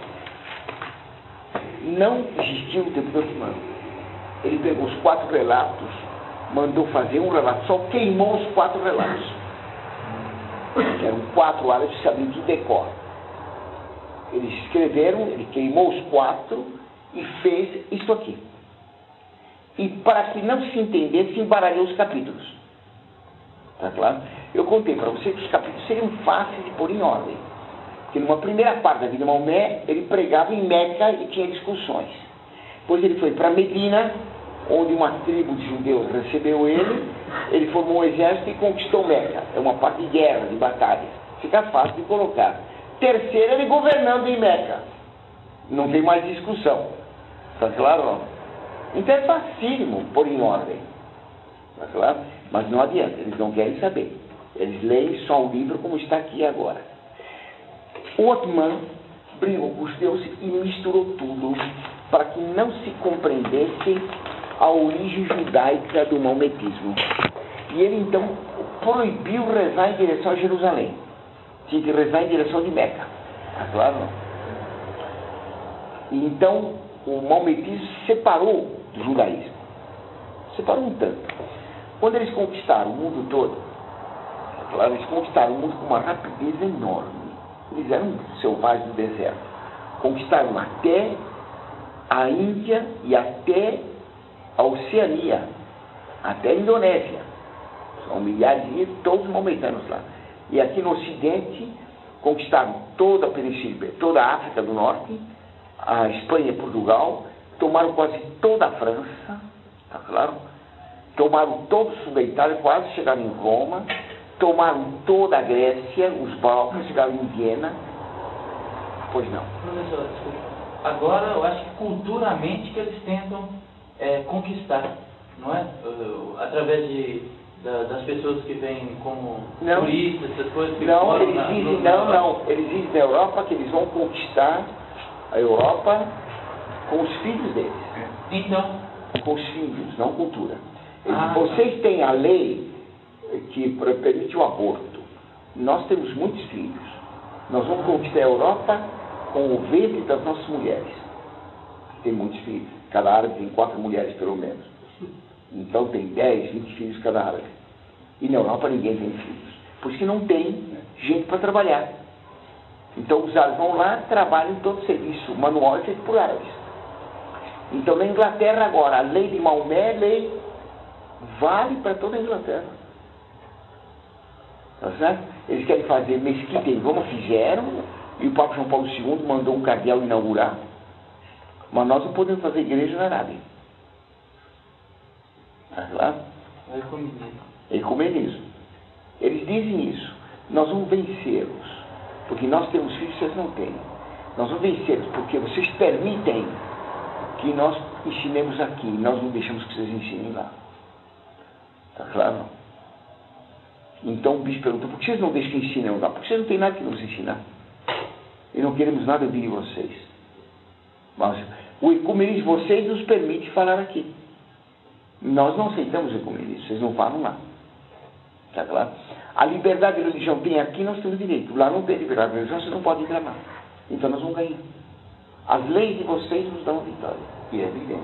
não existiu no tempo do Othman. Ele pegou os 4 relatos, mandou fazer um relato, só queimou os 4 relatos. Eram 4 árabes que sabiam de decor. Eles escreveram, ele queimou os 4 e fez isso aqui. E para que não se entendesse, embaralhou os capítulos. Tá claro? Eu contei para vocês que os capítulos seriam fáceis de pôr em ordem. Porque numa primeira parte da vida de Maomé, ele pregava em Meca e tinha discussões. Depois ele foi para Medina, onde uma tribo de judeus recebeu ele formou um exército e conquistou Meca. É uma parte de guerra, de batalha. Fica fácil de colocar. Terceiro, ele governando em Meca. Não tem mais discussão. Tá claro? Não? Então é facílimo pôr em ordem. Tá claro? Mas não adianta, eles não querem saber. Eles leem só o livro como está aqui agora. O Othman brigou com os deuses e misturou tudo para que não se compreendesse a origem judaica do maometismo. E ele então proibiu rezar em direção a Jerusalém. Tinha que rezar em direção de Meca. Tá claro? E então o maometismo se separou do judaísmo. Separou um tanto. Quando eles conquistaram o mundo todo, tá claro, eles conquistaram o mundo com uma rapidez enorme. Eles eram selvagens do deserto. Conquistaram até a Índia e até a Oceania, até a Indonésia. São milhares de todos maometanos lá. E aqui no Ocidente, conquistaram toda a Península, toda a África do Norte, a Espanha e Portugal, tomaram quase toda a França, tá claro? Tomaram todo o sul da Itália, quase chegaram em Roma, tomaram toda a Grécia, os Balcãs, chegaram em Viena. Pois não. Professor, desculpa. Agora eu acho que culturalmente que eles tentam conquistar, não é? Através das pessoas que vêm como turistas, essas coisas que não, eles dizem, eles dizem na Europa que eles vão conquistar a Europa com os filhos deles. Então? Com os filhos, não cultura. Vocês têm a lei que permite o aborto. Nós temos muitos filhos. Nós vamos conquistar a Europa com o ventre das nossas mulheres. Tem muitos filhos. Cada árabe tem 4 mulheres, pelo menos. Então tem 10, 20 filhos cada árabe. E na Europa ninguém tem filhos. Por isso que não tem gente para trabalhar. Então os árabes vão lá, trabalham todo o serviço manual feito por árabes. Então na Inglaterra agora, a lei de Maomé, lei vale para toda a Inglaterra. Tá certo? Eles querem fazer mesquita em Roma, fizeram, e o Papa João Paulo II mandou um cardeal inaugurar. Mas nós não podemos fazer igreja na Arábia. Tá claro? Ecumenismo. Eles dizem isso. Nós vamos vencê-los. Porque nós temos filhos que vocês não têm. Nós vamos vencê-los porque vocês permitem que nós ensinemos aqui. Nós não deixamos que vocês ensinem lá. Tá claro? Então o bicho pergunta, por que vocês não deixam que ensinem lá? Porque vocês não têm nada que nos ensinar. E não queremos nada de vocês. Mas o ecumenismo de vocês nos permite falar aqui. Nós não aceitamos o ecumenismo, vocês não falam lá. Tá claro? A liberdade de religião tem aqui, nós temos direito. Lá não tem liberdade de religião, vocês não podem entrar lá. Então nós vamos ganhar. As leis de vocês nos dão a vitória. E é evidente.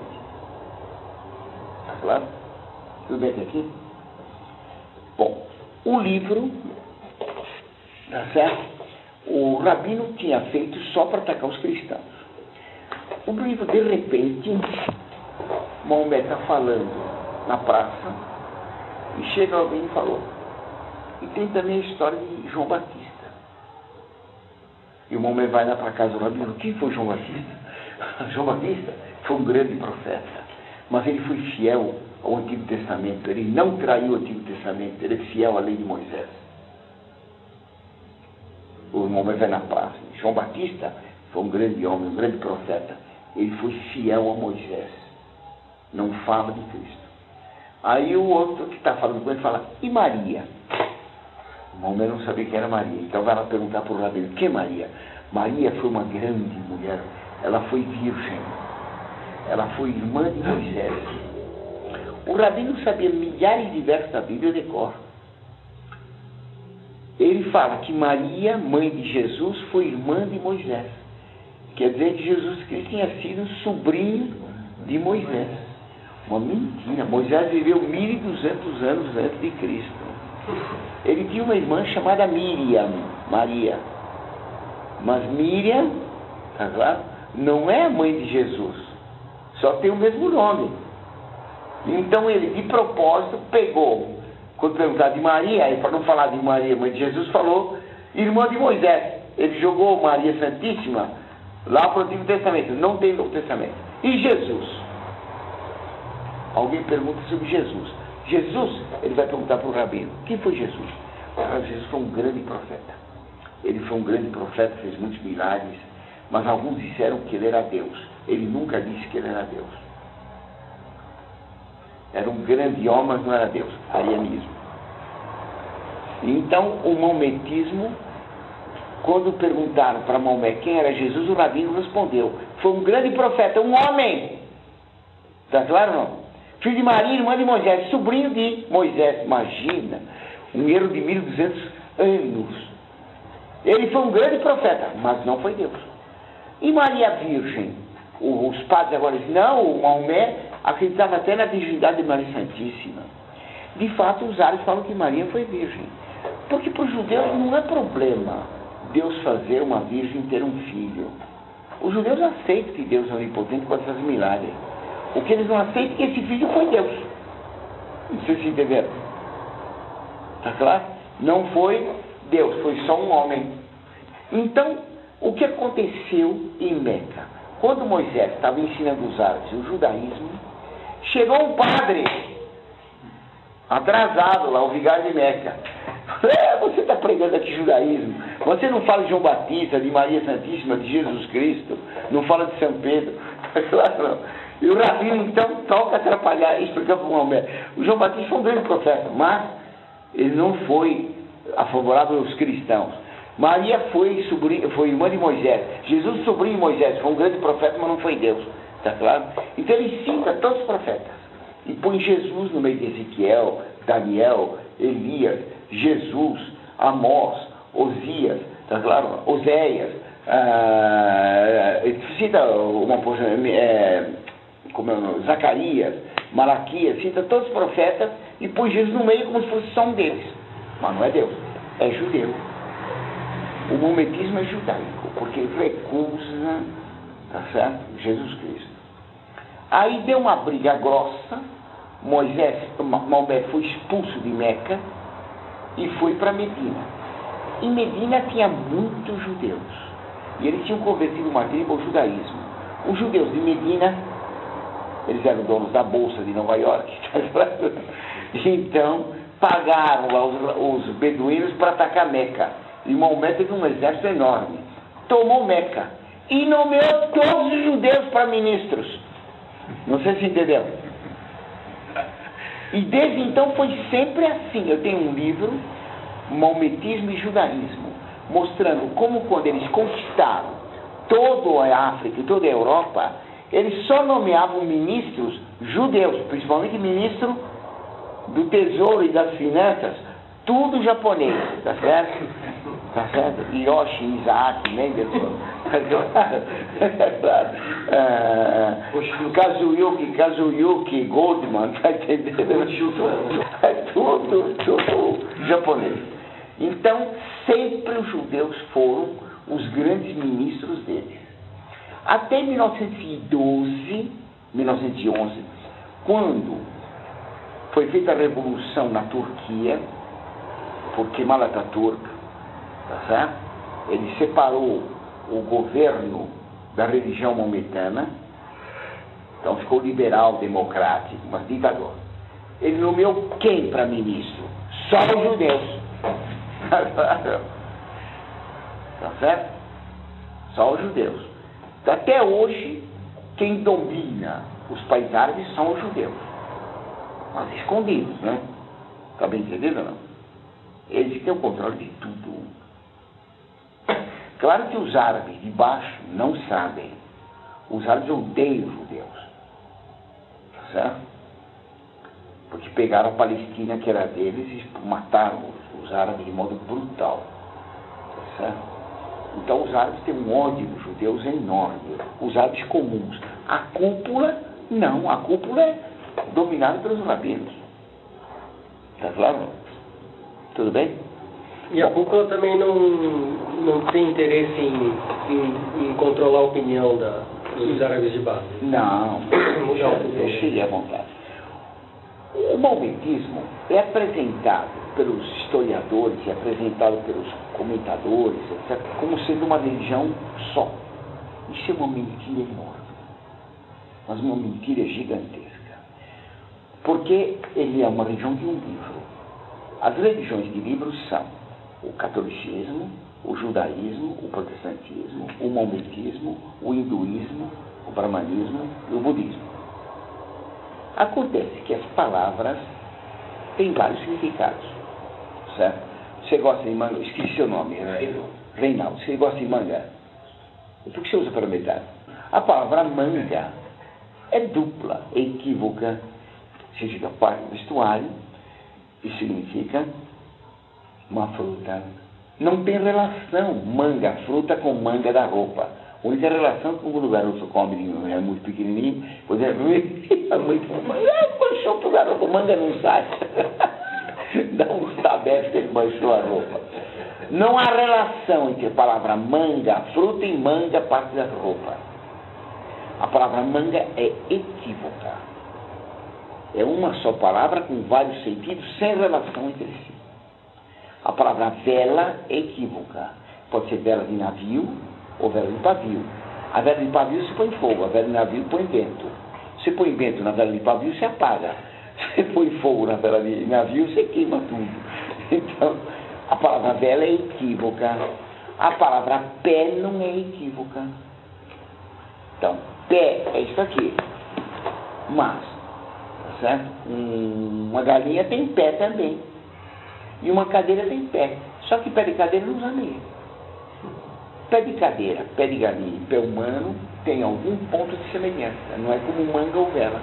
Tá claro? Tudo bem aqui? Bom, o livro, tá certo? O rabino tinha feito só para atacar os cristãos. O livro, de repente, Maomé está falando na praça, e chega alguém e falou. E tem também a história de João Batista. E o Maomé vai lá para casa do rabino. Quem foi João Batista? João Batista foi um grande profeta, mas ele foi fiel ao Antigo Testamento. Ele não traiu o Antigo Testamento, ele é fiel à lei de Moisés. O Maomé vai na praça. João Batista foi um grande homem, um grande profeta. Ele foi fiel a Moisés. Não fala de Cristo. Aí o outro que está falando com ele fala, e Maria? O Maomé não sabia quem era Maria. Então vai lá perguntar para o rabino, quem é Maria? Maria foi uma grande mulher. Ela foi virgem. Ela foi irmã de Moisés. O rabino sabia milhares de versos da Bíblia de cor. Ele fala que Maria, mãe de Jesus, foi irmã de Moisés. Quer dizer que Jesus Cristo tinha sido sobrinho de Moisés. Uma mentira. Moisés viveu 1200 anos antes de Cristo. Ele tinha uma irmã chamada Miriam, Maria. Mas Miriam, tá claro, não é a mãe de Jesus. Só tem o mesmo nome. Então ele, de propósito, pegou. Quando perguntar de Maria, aí para não falar de Maria, mãe de Jesus, falou irmã de Moisés. Ele jogou Maria Santíssima lá para o Antigo Testamento. Não tem Novo Testamento. E Jesus? Alguém pergunta sobre Jesus. Jesus, ele vai perguntar para o rabino. Quem foi Jesus? Jesus foi um grande profeta. Ele foi um grande profeta, fez muitos milagres. Mas alguns disseram que ele era Deus. Ele nunca disse que ele era Deus. Era um grande homem, mas não era Deus. Arianismo. Então, o maometismo, quando perguntaram para Maomé quem era Jesus, o rabino respondeu, foi um grande profeta, um homem. Está claro ou não? Filho de Maria, irmã de Moisés, sobrinho de Moisés. Imagina, um erro de 1200 anos. Ele foi um grande profeta, mas não foi Deus. E Maria Virgem? Os padres agora dizem, não, o Maomé acreditava até na virgindade de Maria Santíssima. De fato, os árabes falam que Maria foi virgem. Porque para os judeus não é problema Deus fazer uma virgem ter um filho. Os judeus aceitam que Deus é onipotente pode fazer milagres. O que eles não aceitam é que esse filho foi Deus. Não sei se entenderam. Está claro? Não foi Deus, foi só um homem. Então, o que aconteceu em Meca? Quando Moisés estava ensinando os árabes o judaísmo, chegou um padre atrasado lá, o vigário de Meca. Você está pregando aqui judaísmo. Você não fala de João Batista, de Maria Santíssima, de Jesus Cristo, não fala de São Pedro. Claro, não. E o rabino, então, toca atrapalhar e explicar para o Maomé. O João Batista foi um grande profeta, mas ele não foi favorável aos cristãos. Maria foi irmã de Moisés. Jesus, sobrinho de Moisés, foi um grande profeta, mas não foi Deus. Está claro? Então ele cita todos os profetas. E põe Jesus no meio de Ezequiel, Daniel, Elias, Jesus, Amós, Osias, está claro? Oséias. Cita uma porção, Zacarias, Malaquias, cita todos os profetas e põe Jesus no meio como se fosse só um deles. Mas não é Deus, é judeu. O maometismo é judaico, porque recusa, tá certo? Jesus Cristo. Aí deu uma briga grossa, Maomé foi expulso de Meca e foi para Medina. Em Medina tinha muitos judeus, e eles tinham convertido uma tribo ao judaísmo. Os judeus de Medina, eles eram donos da Bolsa de Nova York, então pagaram lá os beduínos para atacar Meca. E Maomé teve um exército enorme, tomou Meca e nomeou todos os judeus para ministros. Não sei se entenderam. E desde então foi sempre assim. Eu tenho um livro, Maometismo e Judaísmo, mostrando como quando eles conquistaram toda a África e toda a Europa, eles só nomeavam ministros judeus, principalmente ministro do tesouro e das finanças, tudo japonês, tá certo? Tá certo? Hiroshi, Isaac, Mendelssohn, Kazuyuki, Goldman, tá entendendo? É tudo japonês. Então, sempre os judeus foram os grandes ministros deles. Até 1912, 1911, quando foi feita a revolução na Turquia, por Kemal Atatürk, tá certo? Ele separou o governo da religião maometana, então ficou liberal, democrático, mas ditador. Ele nomeou quem para ministro? Só os judeus. Tá certo? Só os judeus. Até hoje, quem domina os países árabes são os judeus. Mas escondidos, né? Está bem entendido ou não? Eles têm o controle de tudo. Claro que os árabes de baixo não sabem. Os árabes odeiam os judeus. Tá certo? Porque pegaram a Palestina, que era deles, e mataram os árabes de modo brutal. Tá certo? Então os árabes têm um ódio dos judeus enorme. Os árabes comuns. A cúpula, não. A cúpula é dominada pelos rabinos. Está claro? Tudo bem? E a cúpula também não tem interesse em controlar a opinião dos árabes de base? Não. Deixe ele à vontade. O maometismo é apresentado pelos historiadores e apresentado pelos comentadores, etc., como sendo uma religião só. Isso é uma mentira enorme. Mas uma mentira gigantesca. Porque ele é uma religião de um livro. As religiões de livros são o catolicismo, o judaísmo, o protestantismo, o maometismo, o hinduísmo, o brahmanismo e o budismo. Acontece que as palavras têm vários significados, certo? Você gosta de manga? Esqueci seu nome. Reinaldo. Você gosta de manga? Por que você usa para meditar? A palavra manga é dupla, é equívoca. Significa parte do vestuário e significa uma fruta. Não tem relação manga, fruta, com manga da roupa. A única relação é quando o garoto come, é muito pequenininho, por exemplo, é muito manchou pro garoto, manga não sai. Dá um tabete que ele manchou a roupa. Não há relação entre a palavra manga, fruta, e manga, parte da roupa. A palavra manga é equívoca. É uma só palavra com vários sentidos, sem relação entre si. A palavra vela é equívoca. Pode ser vela de navio ou vela de pavio. A vela de pavio se põe fogo, a vela de navio põe vento. Se põe vento na vela de pavio, se apaga. Se põe fogo na vela de navio, você queima tudo. Então, a palavra vela é equívoca. A palavra pé não é equívoca. Então, pé é isso aqui. Mas, certo? Uma galinha tem pé também. E uma cadeira tem pé. Só que pé de cadeira não usa meia. Pé de cadeira, pé de galinha e pé humano tem algum ponto de semelhança. Não é como manga ou vela.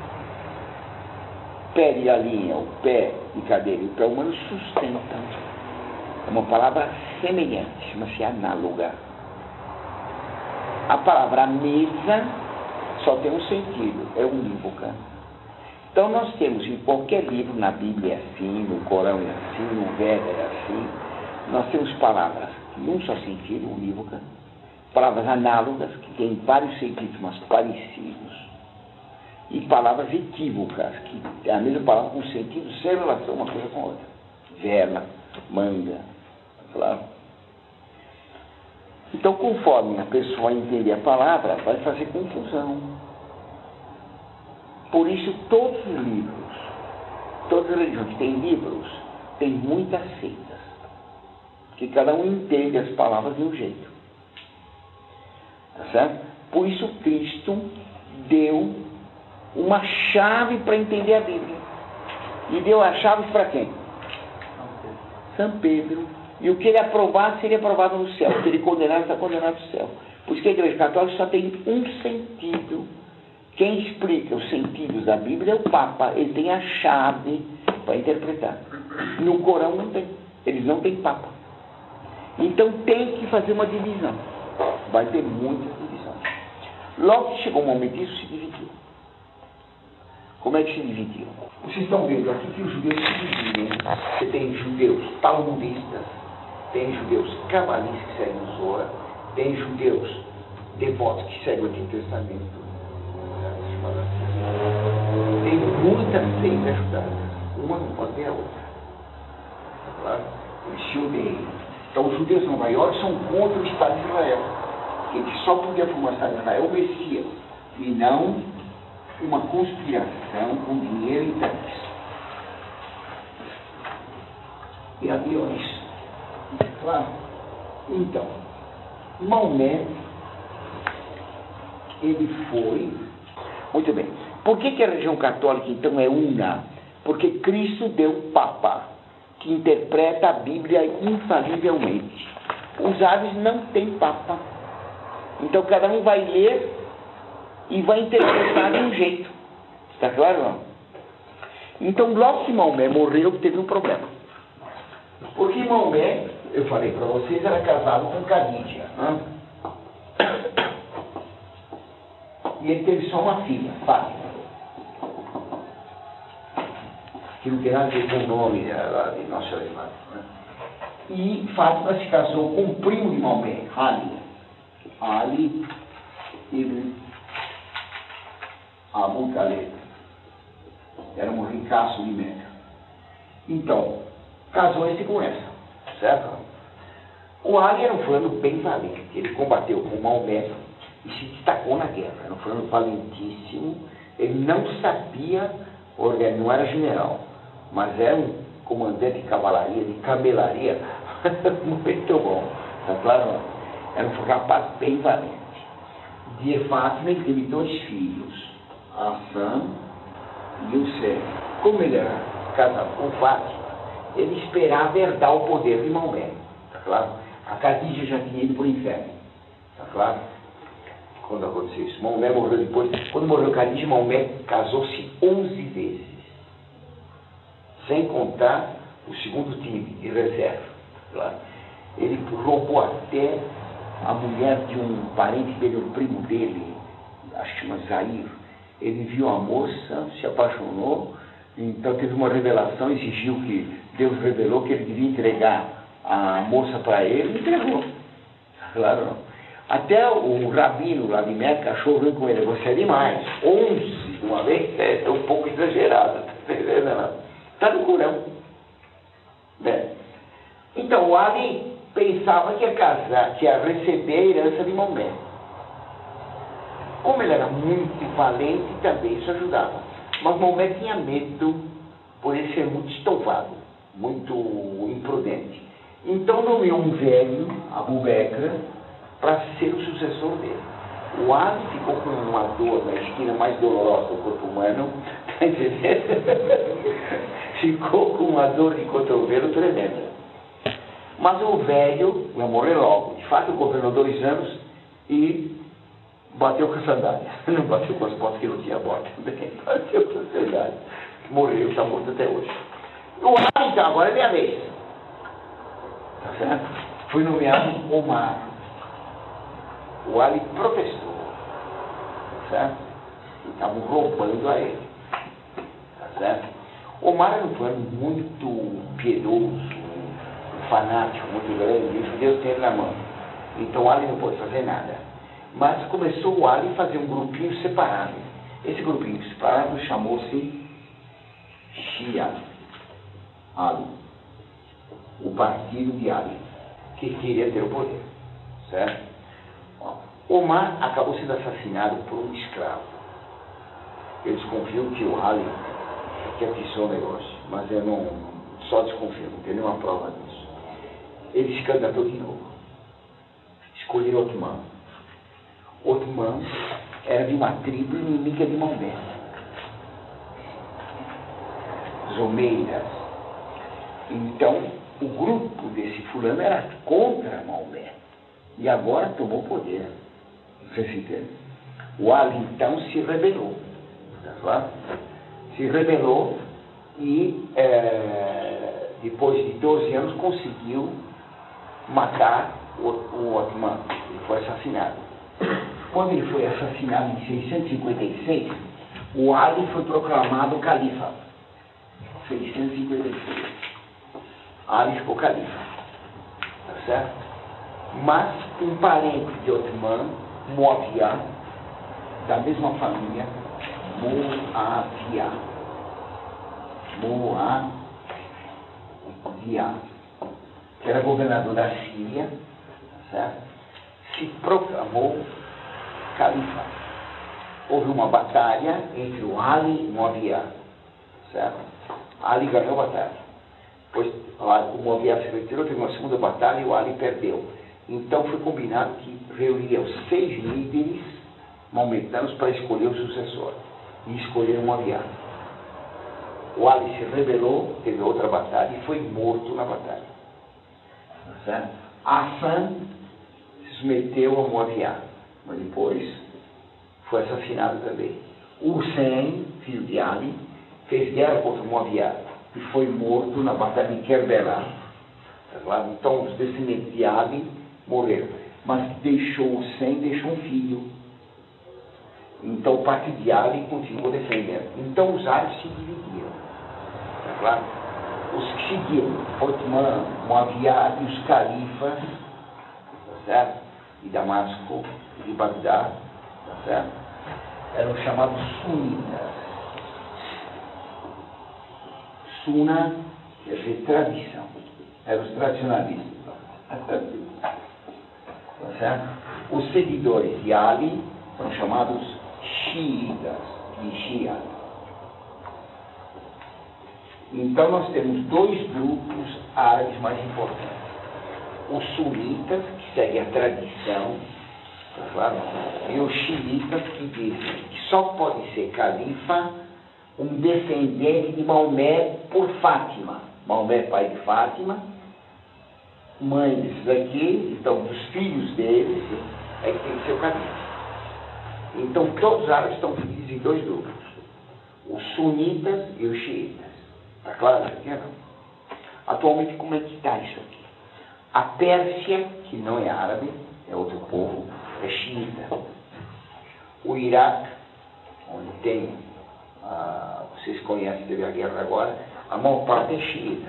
Pé de galinha, o pé de cadeira e o pé humano sustentam. É uma palavra semelhante, chama-se análoga. A palavra mesa só tem um sentido, é unívoca. Então nós temos em qualquer livro, na Bíblia é assim, no Corão é assim, no Veda é assim, nós temos palavras de um só sentido, unívoca, palavras análogas, que têm vários sentidos, mas parecidos, e palavras equívocas, que é a mesma palavra com sentido sem relação uma coisa com a outra. Vela, manga, claro. Então, conforme a pessoa entender a palavra, vai fazer confusão. Por isso, todos os livros, todas as religiões que têm livros, têm muitas seitas, que cada um entende as palavras de um jeito. Tá certo? Por isso, Cristo deu uma chave para entender a Bíblia. E deu as chaves para quem? São Pedro. E o que ele aprovar, seria aprovado no céu. O que ele condenar, está condenado no céu. Por isso que a Igreja Católica só tem um sentido. Quem explica os sentidos da Bíblia é o Papa. Ele tem a chave para interpretar. No Corão não tem. Eles não têm Papa. Então tem que fazer uma divisão. Vai ter muitas divisões. Logo que chegou o momento, isso se dividiu. Como é que se dividiu? Vocês estão vendo aqui que os judeus se dividem. Você tem judeus talmudistas, tem judeus cabalistas que seguem o Zohar, tem judeus devotos que seguem o Antigo Testamento. Tem muitas seitas judaicas. Uma não pode ver a outra. Claro? Eles se odeiam. Então os judeus de Nova York são contra o Estado de Israel. Eles só podiam formar o Estado de Israel o Messias. E não uma conspiração com dinheiro e tanques. E aviões. Claro. Então, Maomé, ele foi... Muito bem. Por que a religião católica, então, é una? Porque Cristo deu um Papa, que interpreta a Bíblia infalivelmente. Os árabes não têm Papa. Então, cada um vai ler e vai interpretar de um jeito. Está claro, não? Então, logo que Maomé morreu, teve um problema. Porque Maomé, eu falei para vocês, era casado com Khadija. E ele teve só uma filha, Fátima. Que não tem nada a ver com o nome de Nossa Senhora de Fátima. E Fátima se casou com o primo de Maomé, Ali ibn Abu Talib. Era um ricaço de Meca. Então, casou-se com essa, certo? O Ali era um fulano bem valente. Ele combateu com Maomé e se destacou na guerra. Era um fulano valentíssimo. Ele não sabia organizar, não era general, mas era um comandante de cavalaria, de camelaria, muito bom. Tá claro? Era um rapaz bem valente. De Fátima, ele teve 2 filhos, Hassan e Hussein. Como ele era casado com Fátima, ele esperava herdar o poder de Maomé. Tá claro? A Khadija já tinha ido para o inferno. Tá claro? quando aconteceu isso. Maomé morreu depois. Quando morreu Khadija, Maomé casou-se 11 vezes. Sem contar o segundo time de reserva. Claro. Ele roubou até a mulher de um parente dele, um primo dele, acho que chama Zair. Ele viu a moça, se apaixonou, então teve uma revelação, exigiu que Deus revelou que ele devia entregar a moça para ele, e entregou. Claro, não. Até o rabino lá de Meca achou ruim com ele, você é demais. 11 de uma vez é um pouco exagerado. Está no Corão. Né? Então o Ali pensava que ia casar, que ia receber a herança de Maomé. Como ele era muito valente, também isso ajudava. Mas Maomé tinha medo por ele ser muito estouvado, muito imprudente. Então nomeou um velho, Abu Bakr, para ser o sucessor dele. O Ali ficou com uma dor na esquina mais dolorosa do corpo humano, tá entendendo? Ficou com uma dor de cotovelo tremenda. Mas o velho vai morrer logo. De fato, governou 2 anos e bateu com a sandália. Não bateu com as botas que não tinha bota. Bateu com a sandália. Morreu, está morto até hoje. O Ali, então, agora é minha vez. Tá certo? Foi nomeado Omar. O Ali protestou. Tá certo? Estavam roubando a ele. Tá certo? Omar era um plano muito piedoso, fanático, muito grande, e os judeus têm ele na mão. Então o Ali não pôde fazer nada. Mas começou o Ali a fazer um grupinho separado. Esse grupinho separado chamou-se Shia Ali, o partido de Ali, que queria ter o poder. Certo? Omar acabou sendo assassinado por um escravo. Eles confiam que o Ali que atiçou o negócio, mas eu não, só desconfio, não tenho nenhuma prova disso. Ele se candidatou de novo. Escolheu Othman. Othman era de uma tribo inimiga de Maomé. Zomeiras. Então, o grupo desse fulano era contra Maomé. E agora tomou poder. Você se entende? O Ali, então, se rebelou. Tá claro? Se rebelou e, depois de 12 anos, conseguiu matar o Othman. Ele foi assassinado. Quando ele foi assassinado em 656, o Ali foi proclamado califa. 656. Ali ficou califa. Tá certo? Mas um parente de Othman, Muawiyah, da mesma família, Muawiyah, que era governador da Síria, certo? Se proclamou califa. Houve uma batalha entre o Ali e o Muawiyah, certo? Ali ganhou a batalha. Depois o Muawiyah se retirou, teve uma segunda batalha e o Ali perdeu. Então foi combinado que reuniria os 6 líderes maometanos para escolher o sucessor. E escolheram o Muawiyah. O Ali se rebelou, teve outra batalha e foi morto na batalha. Certo? Hassan se submeteu a Muawiyah, mas depois foi assassinado também. Hussein, filho de Ali, fez guerra contra o Muawiyah e foi morto na batalha de Kerbela. Então os descendentes de Ali morreram, mas deixou Hussein, deixou um filho. Então o partido de Ali continuou defendendo. Então os árabes se dividiram. Tá claro? Os que seguiram Othman, Muawiyah e os califas, tá certo? De Damasco, de Bagdá, tá certo? Eram chamados sunitas. Sunna quer dizer tradição. Eram os tradicionalistas. Tá certo? Os seguidores de Ali são chamados xiitas, de Shia. Então nós temos 2 grupos árabes mais importantes. Os sunitas, que seguem a tradição, tá claro? E os xiitas, que dizem que só pode ser califa um descendente de Maomé por Fátima. Maomé, pai de Fátima, mãe desses aqui, então dos filhos deles, é que tem que ser o califa. Então todos os árabes estão divididos em dois grupos, os sunitas e os xiitas. Está claro aqui, não? Atualmente, como é que está isso aqui? A Pérsia, que não é árabe, é outro povo, é xiita. O Iraque, onde tem, vocês conhecem, teve a guerra agora, a maior parte é xiita.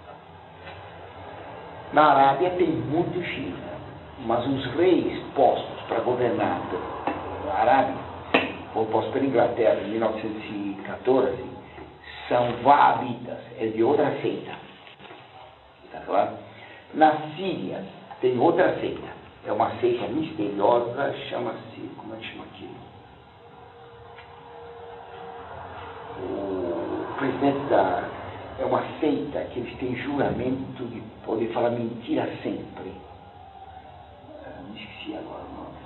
Na Arábia tem muito xiita, mas os reis postos para governar a Arábia, ou postos pela Inglaterra em 1914, são wahhabitas, é de outra seita. Está claro? Na Síria tem outra seita, é uma seita misteriosa, chama-se, como é que chama aquilo? O presidente é uma seita que eles têm juramento de poder falar mentira sempre. Me esqueci agora o nome.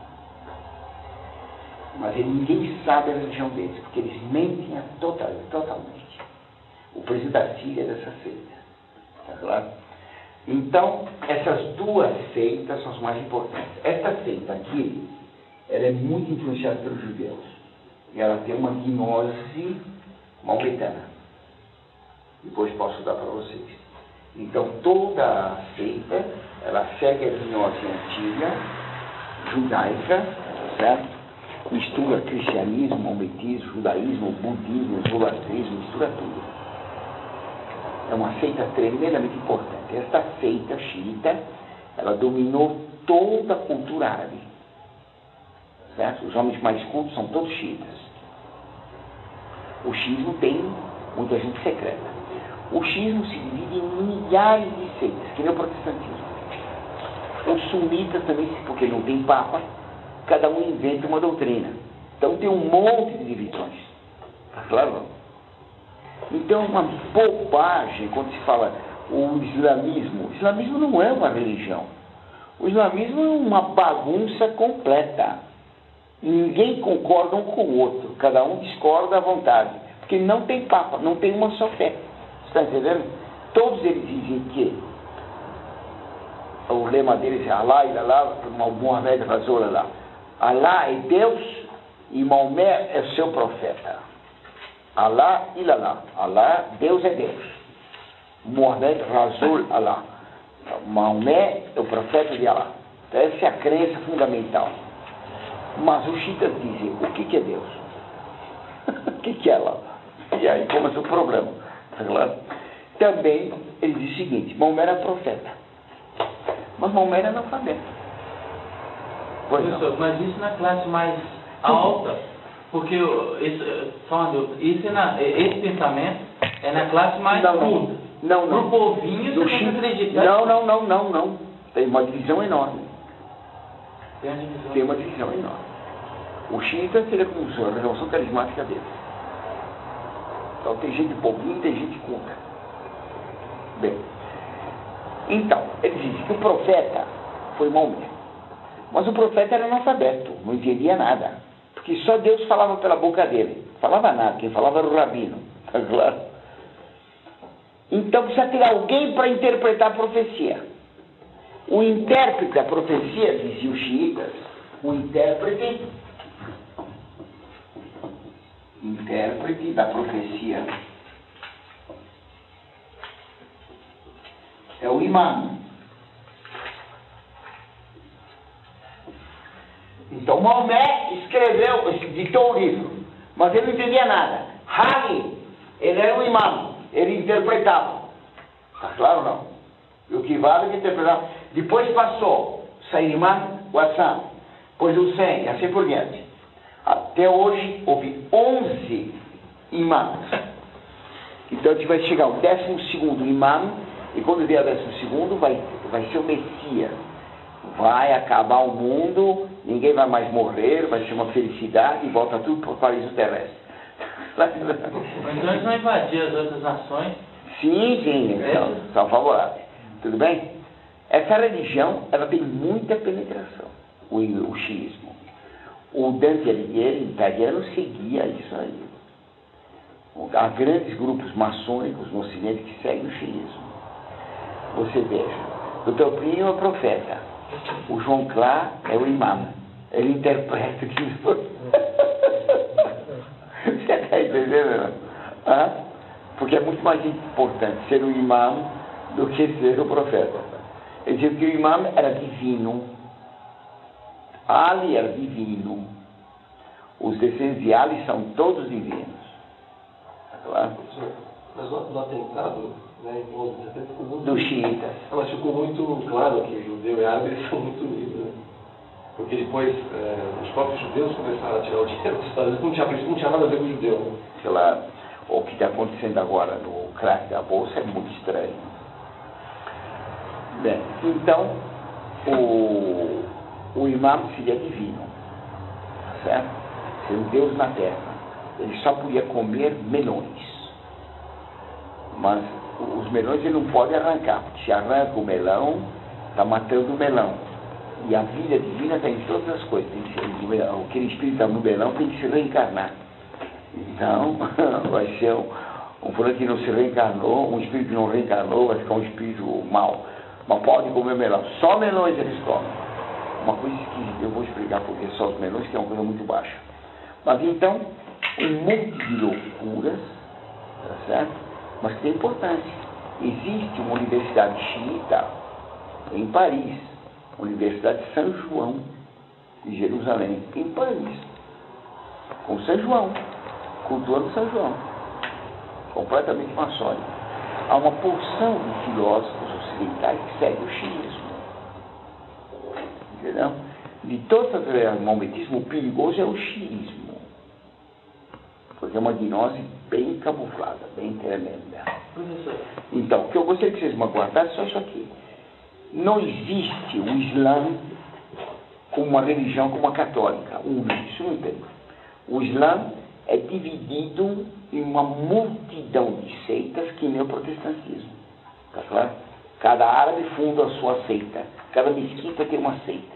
Mas ninguém sabe a religião deles, porque eles mentem totalmente. O presidente da Síria é dessa seita. Está claro? Então, essas duas seitas são as mais importantes. Essa seita aqui, ela é muito influenciada pelos judeus. E ela tem uma gnose maometana. Depois posso dar para vocês. Então, toda a seita, ela segue a gnose antiga, judaica, certo? Mistura cristianismo, maometismo, judaísmo, budismo, idolatrismo, mistura tudo. É uma seita tremendamente importante. Esta seita xiita, ela dominou toda a cultura árabe. Certo? Os homens mais cultos são todos xiitas. O xiismo tem muita gente secreta. O xiismo se divide em milhares de seitas, que nem o protestantismo. Os sunitas também, porque não tem papa, cada um inventa uma doutrina. Então tem um monte de divisões. Tá claro? Então é uma bobagem quando se fala o islamismo. O islamismo não é uma religião. O islamismo é uma bagunça completa. Ninguém concorda um com o outro. Cada um discorda à vontade. Porque não tem papa, não tem uma só fé. Você está entendendo? Todos eles dizem que o lema deles é Alá, Ilalá, Muhammad, Rasulullah. Alá é Deus e Maomé é seu profeta. Alá, Ilalá. Alá, Deus é Deus. Muhammad, Rasul, Alá. Maomé é o profeta de Alá. Então, essa é a crença fundamental. Mas os xiitas dizem, o que é Deus? O que é Alá? E aí começa o problema. Também, ele diz o seguinte, Maomé era profeta. Mas Maomé era analfabeto. Professor, mas isso na classe mais alta, porque esse pensamento é na classe mais culta. Não. Pro povinho você pode acreditar. Não. Tem uma divisão enorme. Tem uma divisão enorme. O xiita seria como a revolução carismática dele. Então tem gente povinha e tem gente culta. Bem, então, ele diz que o profeta foi Maomé. Mas o profeta era analfabeto, não entendia nada. Porque só Deus falava pela boca dele. Falava nada, quem falava era o rabino. Tá claro? Então precisa ter alguém para interpretar a profecia. O intérprete da profecia, diziam os xiitas, o intérprete da profecia é o imã. Então Maomé ditou um livro, mas ele não entendia nada. Hali, ele era um imã, ele interpretava. Está claro ou não? E o que vale é interpretar. Depois passou Sairman, Wassan, depois o Sen, e assim por diante. Até hoje houve 11 imãs. Então a gente vai chegar ao 12º imã, e quando vier o 12º vai ser o Messias. Vai acabar o mundo, ninguém vai mais morrer, vai ser uma felicidade e volta tudo para o paraíso terrestre. Mas eles não invadiram as outras nações? Sim, são favoráveis. Tudo bem? Essa religião, ela tem muita penetração, o xiismo. O Dante Alighieri, italiano, seguia isso aí. Há grandes grupos maçônicos no Ocidente que seguem o xiismo. Você veja, o Dr. Plínio é o profeta, o João Clá é o imã. Ele interpreta aquilo. entendendo? Porque é muito mais importante ser o imã do que ser o profeta. Eles diziam que o imã era divino, Ali era divino, os descendentes de Ali são todos divinos. Claro? Mas no atentado, né, em 11 de setembro, ficou muito... Dos xiitas. Mas ficou muito claro que judeu e árabe eles são muito unidos, né? Porque depois os próprios judeus começaram a tirar o dinheiro dos Estados Unidos, não tinha nada a ver com o judeu. Né? Claro. O que está acontecendo agora no crack da bolsa é muito estranho. Bem, então, o imã seria divino, certo? Seria um Deus na terra. Ele só podia comer melões. Mas os melões ele não pode arrancar, porque se arranca o melão, está matando o melão. E a vida divina está em todas as coisas. Aquele espírito está no melão tem que se reencarnar. Então, vai ser um fulano que não se reencarnou, um espírito que não reencarnou, vai ficar um espírito mau. Mas pode comer melão. Só melões eles comem. Uma coisa que eu vou explicar porque só os melões, que é uma coisa muito baixa. Mas então, um monte de loucuras, tá certo? Mas que tem importância. Existe uma universidade xiita em Paris, a Universidade de São João, de Jerusalém, em Paris, com São João, cultuando São João, completamente maçônico. Há uma porção de filósofos ocidentais que seguem o xiismo. Entendeu? De todas as religiões, o maometismo, o perigoso é o xiismo. Porque é uma gnose bem camuflada, bem tremenda. Então, o que eu gostaria que vocês me aguardassem é só isso aqui. Não existe o Islã como uma religião como a católica. Isso não tem. O Islã é dividido em uma multidão de seitas que nem o protestantismo. Tá claro? Cada árabe funda a sua seita. Cada mesquita tem uma seita.